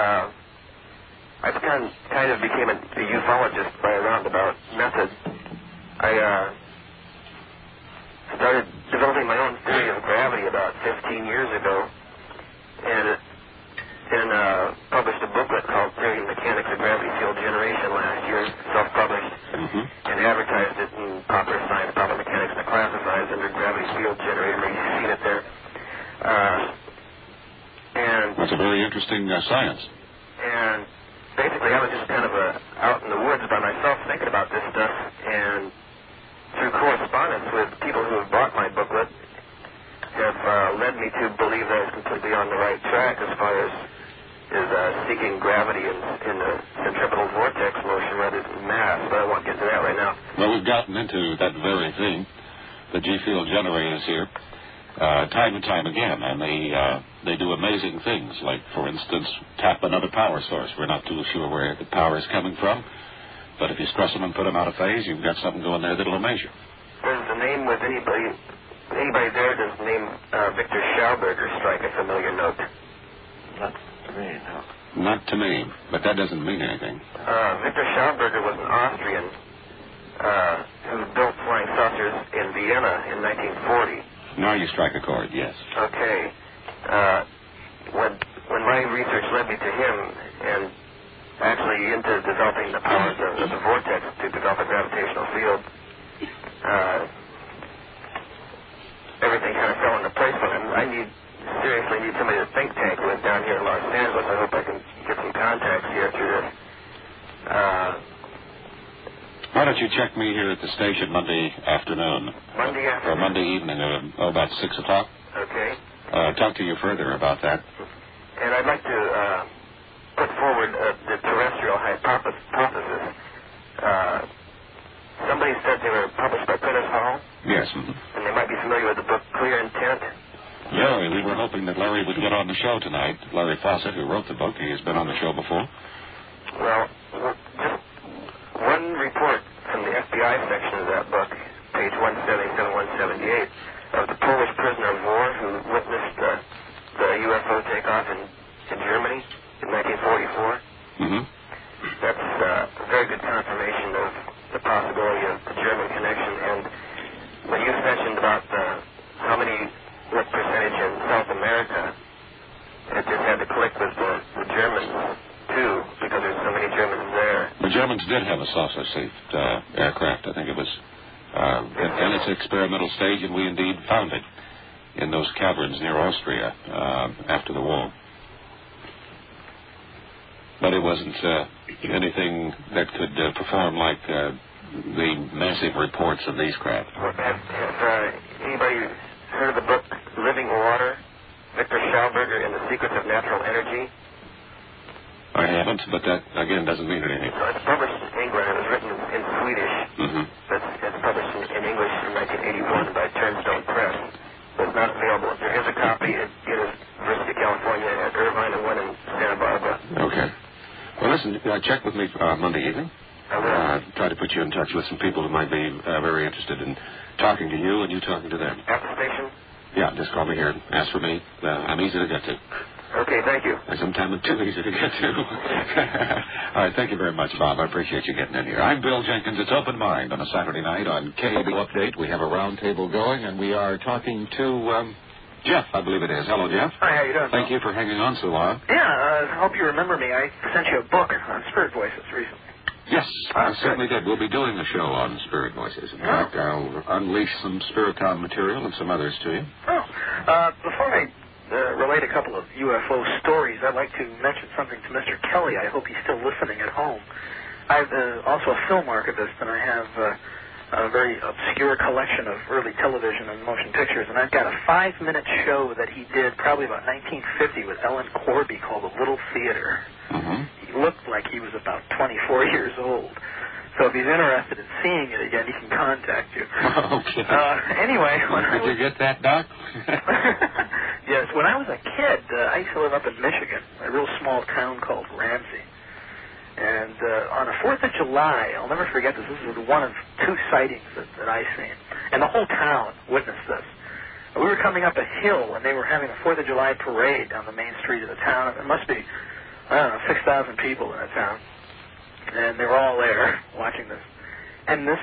I kind of became a ufologist by a roundabout method. I started developing my own theory of gravity about 15 years ago, and published a booklet called Theory and Mechanics of Gravity Field Generation last year, self-published, and advertised it in Popular Science, Popular Mechanics, and Classifieds under Gravity Field Generator. Maybe you've seen it there. And that's a very interesting science. And basically, I was just kind of out in the woods by myself thinking about this stuff, and through correspondence with people who have bought my booklet, have led me to believe that I was completely on the right track as far as seeking gravity in the centripetal vortex motion rather than mass, but I won't get to that right now. Well, we've gotten into that very thing, the G-field generators here, time and time again, and they do amazing things, like, for instance, tap another power source. We're not too sure where the power is coming from, but if you stress them and put them out of phase, you've got something going there that'll measure. Does the name with anybody there, does the name Victor Schauberger strike a familiar note? Not to me, no. Not to me, but that doesn't mean anything. Victor Schauberger was an Austrian who built flying saucers in Vienna in 1940. Now you strike a chord, yes. Okay. When my research led me to him, and actually into developing the powers of the vortex to develop a gravitational field, everything kind of fell into place for him. I seriously need somebody to think tank with down here in Los Angeles. I hope I can get some contacts here through this. Why don't you check me here at the station Monday afternoon? Monday afternoon? Or Monday evening, about 6 o'clock. Okay. Talk to you further about that. And I'd like to put forward the terrestrial hypothesis. Somebody said they were published by Prentice Hall. Yes. And they might be familiar with the book Clear Intent. Yeah, we were hoping that Larry would get on the show tonight. Larry Fawcett, who wrote the book, he has been on the show before. Well, just one report from the FBI section of that book, page 177, 178, of the Polish prisoner of war who witnessed the UFO takeoff in Germany in 1944. That's very good confirmation of the possibility of the German connection. And when you mentioned about what percentage in South America, it just had to click with the Germans, too, because there's so many Germans there. The Germans did have a saucer-shaped aircraft. I think it was in its experimental stage, and we indeed found it in those caverns near Austria after the war. But it wasn't anything that could perform like the massive reports of these craft. Have anybody heard of the book Living Water, Victor Schauberger and the Secrets of Natural Energy? I haven't, but that, again, doesn't mean anything. No, it's published in England. It was written in Swedish. It's published in English in 1981 by Turnstone Press. It's not available. There is a copy at University of California at Irvine and one in Santa Barbara. Okay. Well, listen, check with me Monday evening. I will. Try to put you in touch with some people who might be very interested in talking to you and you talking to them. At the station? Yeah, just call me here and ask for me. I'm easy to get to. Okay, thank you. Sometimes I'm too easy to get to. All right, thank you very much, Bob. I appreciate you getting in here. I'm Bill Jenkins. It's Open Mind on a Saturday night on KAB Update. We have a round table going, and we are talking to Jeff, I believe it is. Hello, Jeff. Hi, how you doing? Thank you for hanging on so long. Yeah, I hope you remember me. I sent you a book on Spirit Voices recently. Yes, I certainly did. We'll be doing a show on Spirit Voices. In fact, I'll unleash some Spiriton material and some others to you. Before I relate a couple of UFO stories, I'd like to mention something to Mr. Kelly. I hope he's still listening at home. I'm also a film archivist, and I have a very obscure collection of early television and motion pictures, and I've got a 5-minute show that he did probably about 1950 with Ellen Corby called The Little Theater. Mm-hmm. He looked like he was about 24 years old. So if he's interested in seeing it again, he can contact you. Okay. Anyway, did you get that, Doc? Yes, when I was a kid, I used to live up in Michigan, a real small town called Ramsey. And on the 4th of July, I'll never forget this. This is one of 2 sightings that I've seen. And the whole town witnessed this. We were coming up a hill, and they were having a 4th of July parade down the main street of the town. There must be, 6,000 people in the town. And they were all there watching this. And this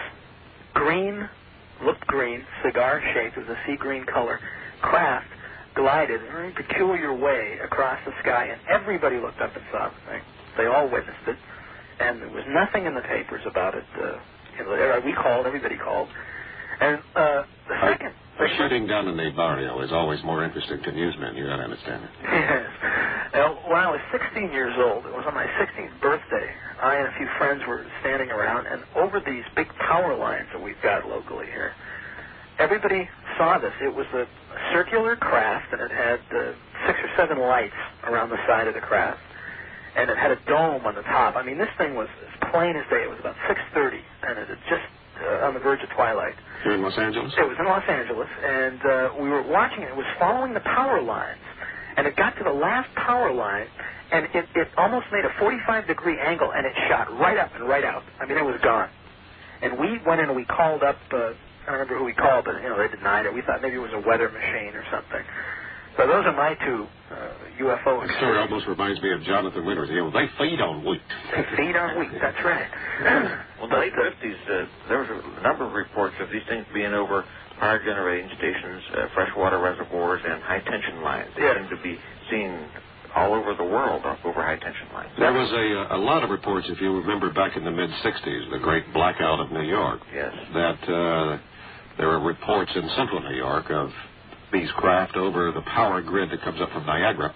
looked green, cigar-shaped, with a sea green color, craft glided in a very peculiar way across the sky, and everybody looked up and saw the thing. They all witnessed it, and there was nothing in the papers about it. We called, everybody called. And the second... The shooting down in the barrio is always more interesting to newsmen. You don't understand it. Yes. When I was 16 years old, it was on my 16th birthday, I and a few friends were standing around, and over these big power lines that we've got locally here, everybody saw this. It was a circular craft, and it had 6 or 7 lights around the side of the craft, and it had a dome on the top. I mean, this thing was as plain as day. It was about 6:30, and it had just on the verge of twilight. Here in Los Angeles? It was in Los Angeles, and we were watching it. It was following the power lines, and it got to the last power line, and it almost made a 45-degree angle, and it shot right up and right out. I mean, it was gone. And we went in and we called up, I don't remember who we called, but, they denied it. We thought maybe it was a weather machine or something. So those are my 2 UFO experiences. The story almost reminds me of Jonathan Winters. They feed on wheat. They feed on wheat, that's right. Well, in the late 50s, there was a number of reports of these things being over power generating stations, freshwater reservoirs, and high-tension lines. They seem to be seen all over the world over high-tension lines. There was a lot of reports, if you remember, back in the mid-60s, the great blackout of New York. Yes. That there were reports in central New York of these craft over the power grid that comes up from Niagara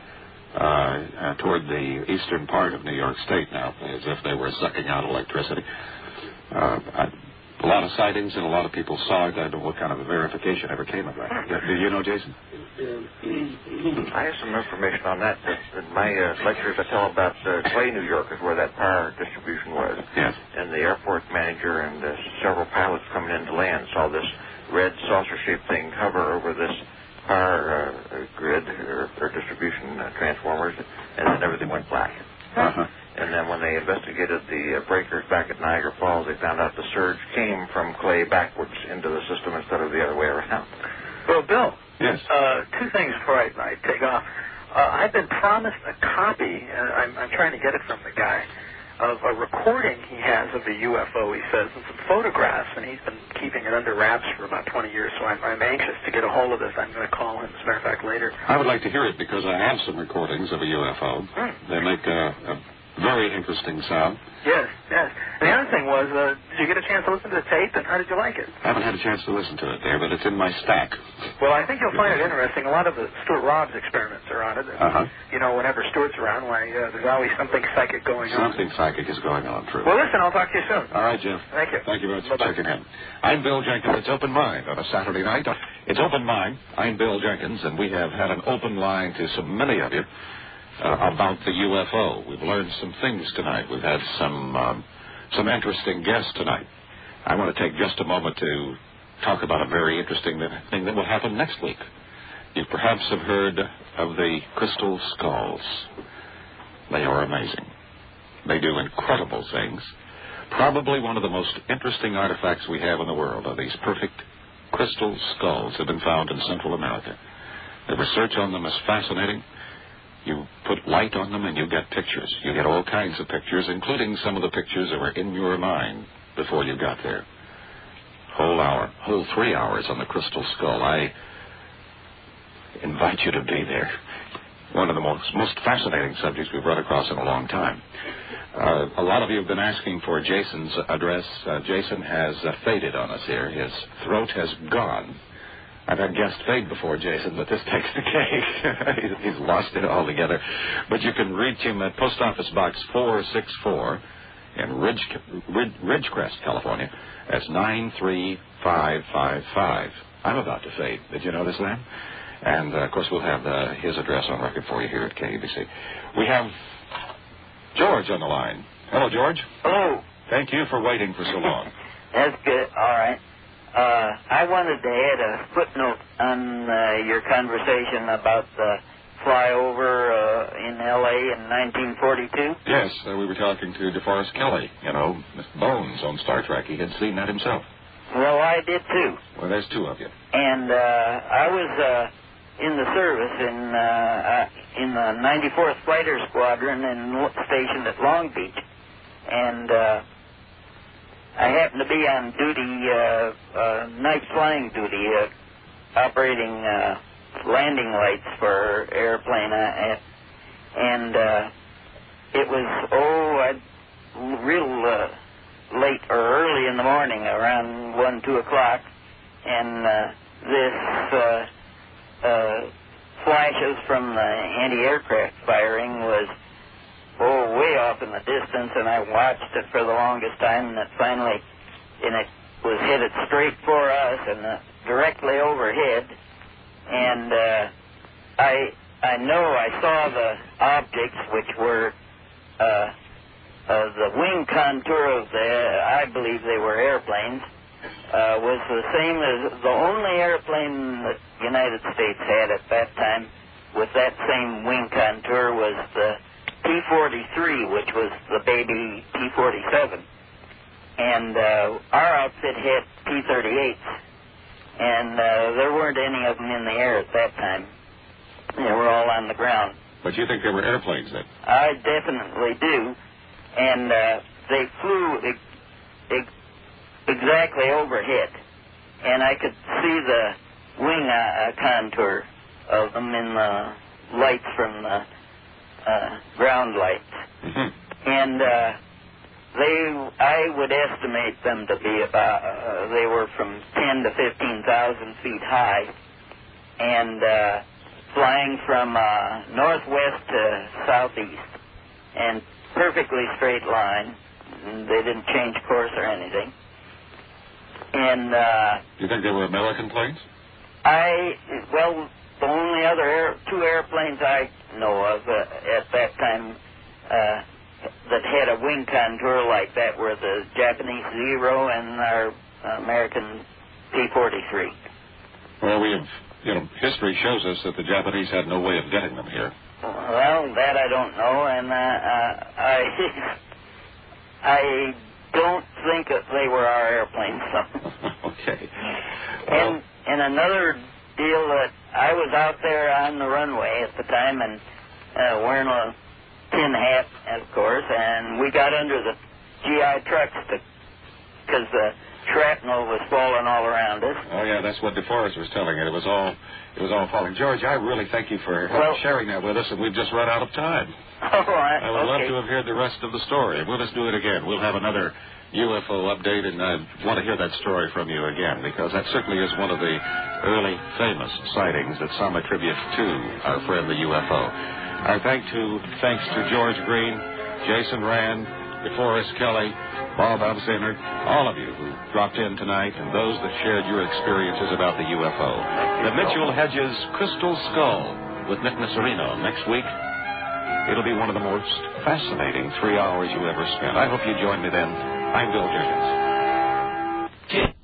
toward the eastern part of New York State now, as if they were sucking out electricity. A lot of sightings and a lot of people saw it. I don't know what kind of a verification ever came of that. Do you know, Jason? I have some information on that. In my lectures, I tell about Clay, New York, is where that power distribution was. Yes. And the airport manager and several pilots coming in to land saw this red saucer-shaped thing hover over this power grid or distribution transformers, and then everything went black. Uh-huh. And then when they investigated the breakers back at Niagara Falls, they found out the surge came from Clay backwards into the system instead of the other way around. Well, Bill. Yes. 2 things before I take off. I've been promised a copy, and I'm trying to get it from the guy, of a recording he has of the UFO, he says, and some photographs, and he's been keeping it under wraps for about 20 years, so I'm anxious to get a hold of this. I'm going to call him, as a matter of fact, later. I would like to hear it because I have some recordings of a UFO. They make a very interesting sound. Yes. And the other thing was, did you get a chance to listen to the tape, and how did you like it? I haven't had a chance to listen to it there, but it's in my stack. Well, I think you'll find it interesting. A lot of the Stuart Robbs experiments are on it. Uh-huh. Whenever Stuart's around, there's always something psychic going on. Something psychic is going on, true. Well, listen, I'll talk to you soon. All right, Jeff. Thank you. Thank you very much for checking in. I'm Bill Jenkins. It's Open Mind on a Saturday night. It's Open Mind. I'm Bill Jenkins, and we have had an open line to so many of you about the UFO. We've learned some things tonight. We've had some interesting guests tonight. I want to take just a moment to talk about a very interesting thing that will happen next week. You perhaps have heard of the crystal skulls. They are amazing. They do incredible things. Probably one of the most interesting artifacts we have in the world are these perfect crystal skulls that have been found in Central America. The research on them is fascinating. You put light on them and you get pictures. You get all kinds of pictures, including some of the pictures that were in your mind before you got there. Whole 3 hours on the crystal skull. I invite you to be there. One of the most fascinating subjects we've run across in a long time. A lot of you have been asking for Jason's address. Jason has faded on us here. His throat has gone. I've had guests fade before Jason, but this takes the cake. He's lost it altogether. But you can reach him at Post Office Box 464, in Ridgecrest, California. That's 93555. I'm about to fade. Did you notice that? And, of course, we'll have his address on record for you here at KABC. We have George on the line. Hello, George. Hello. Thank you for waiting for so long. That's good. All right. I wanted to add a footnote on your conversation about the flyover in L.A. in 1942. Yes, we were talking to DeForest Kelley, Bones on Star Trek. He had seen that himself. Well, I did too. Well, there's two of you. And I was in the service in the 94th Fighter Squadron and stationed at Long Beach. And I happened to be on duty, night flying duty, operating landing lights for airplane. And it was, real late or early in the morning, around 1, 2 o'clock. And this flashes from the anti-aircraft firing was way off in the distance, and I watched it for the longest time, and it finally, it was headed straight for us and directly overhead, and I know I saw the objects, which were the wing contour of I believe they were airplanes, was the same as the only airplane that the United States had at that time with that same wing contour was the P-43, which was the baby P-47. And our outfit had P-38s, and there weren't any of them in the air at that time. They were all on the ground. But you think they were airplanes then? I definitely do. And they flew exactly overhead. And I could see the wing contour of them in the lights from the ground lights. Mm-hmm. And I would estimate them to be about, they were from 10 to 15,000 feet high, and flying from northwest to southeast, and perfectly straight line. They didn't change course or anything. And you think they were American planes? The only other two airplanes I know of at that time that had a wing contour like that were the Japanese Zero and our American P-43. Well, we have, history shows us that the Japanese had no way of getting them here. Well, that I don't know, and I don't think that they were our airplanes. Okay. And another deal that I was out there on the runway at the time and wearing a tin hat, of course, and we got under the GI trucks because the shrapnel was falling all around us. Oh yeah, that's what DeForest was telling it. It was all falling. George, I really thank you for sharing that with us, and we've just run out of time. I would love to have heard the rest of the story. We'll just do it again. We'll have another UFO update, and I want to hear that story from you again, because that certainly is one of the early famous sightings that some attribute to our friend the UFO. Our thanks to George Green, Jason Rand, DeForest Kelley, Bob Abziner, all of you who dropped in tonight, and those that shared your experiences about the UFO. The Mitchell Hedges Crystal Skull with Nick Nasserino next week. It'll be one of the most fascinating 3 hours you ever spent. I hope you join me then. I'm Bill Jenkins.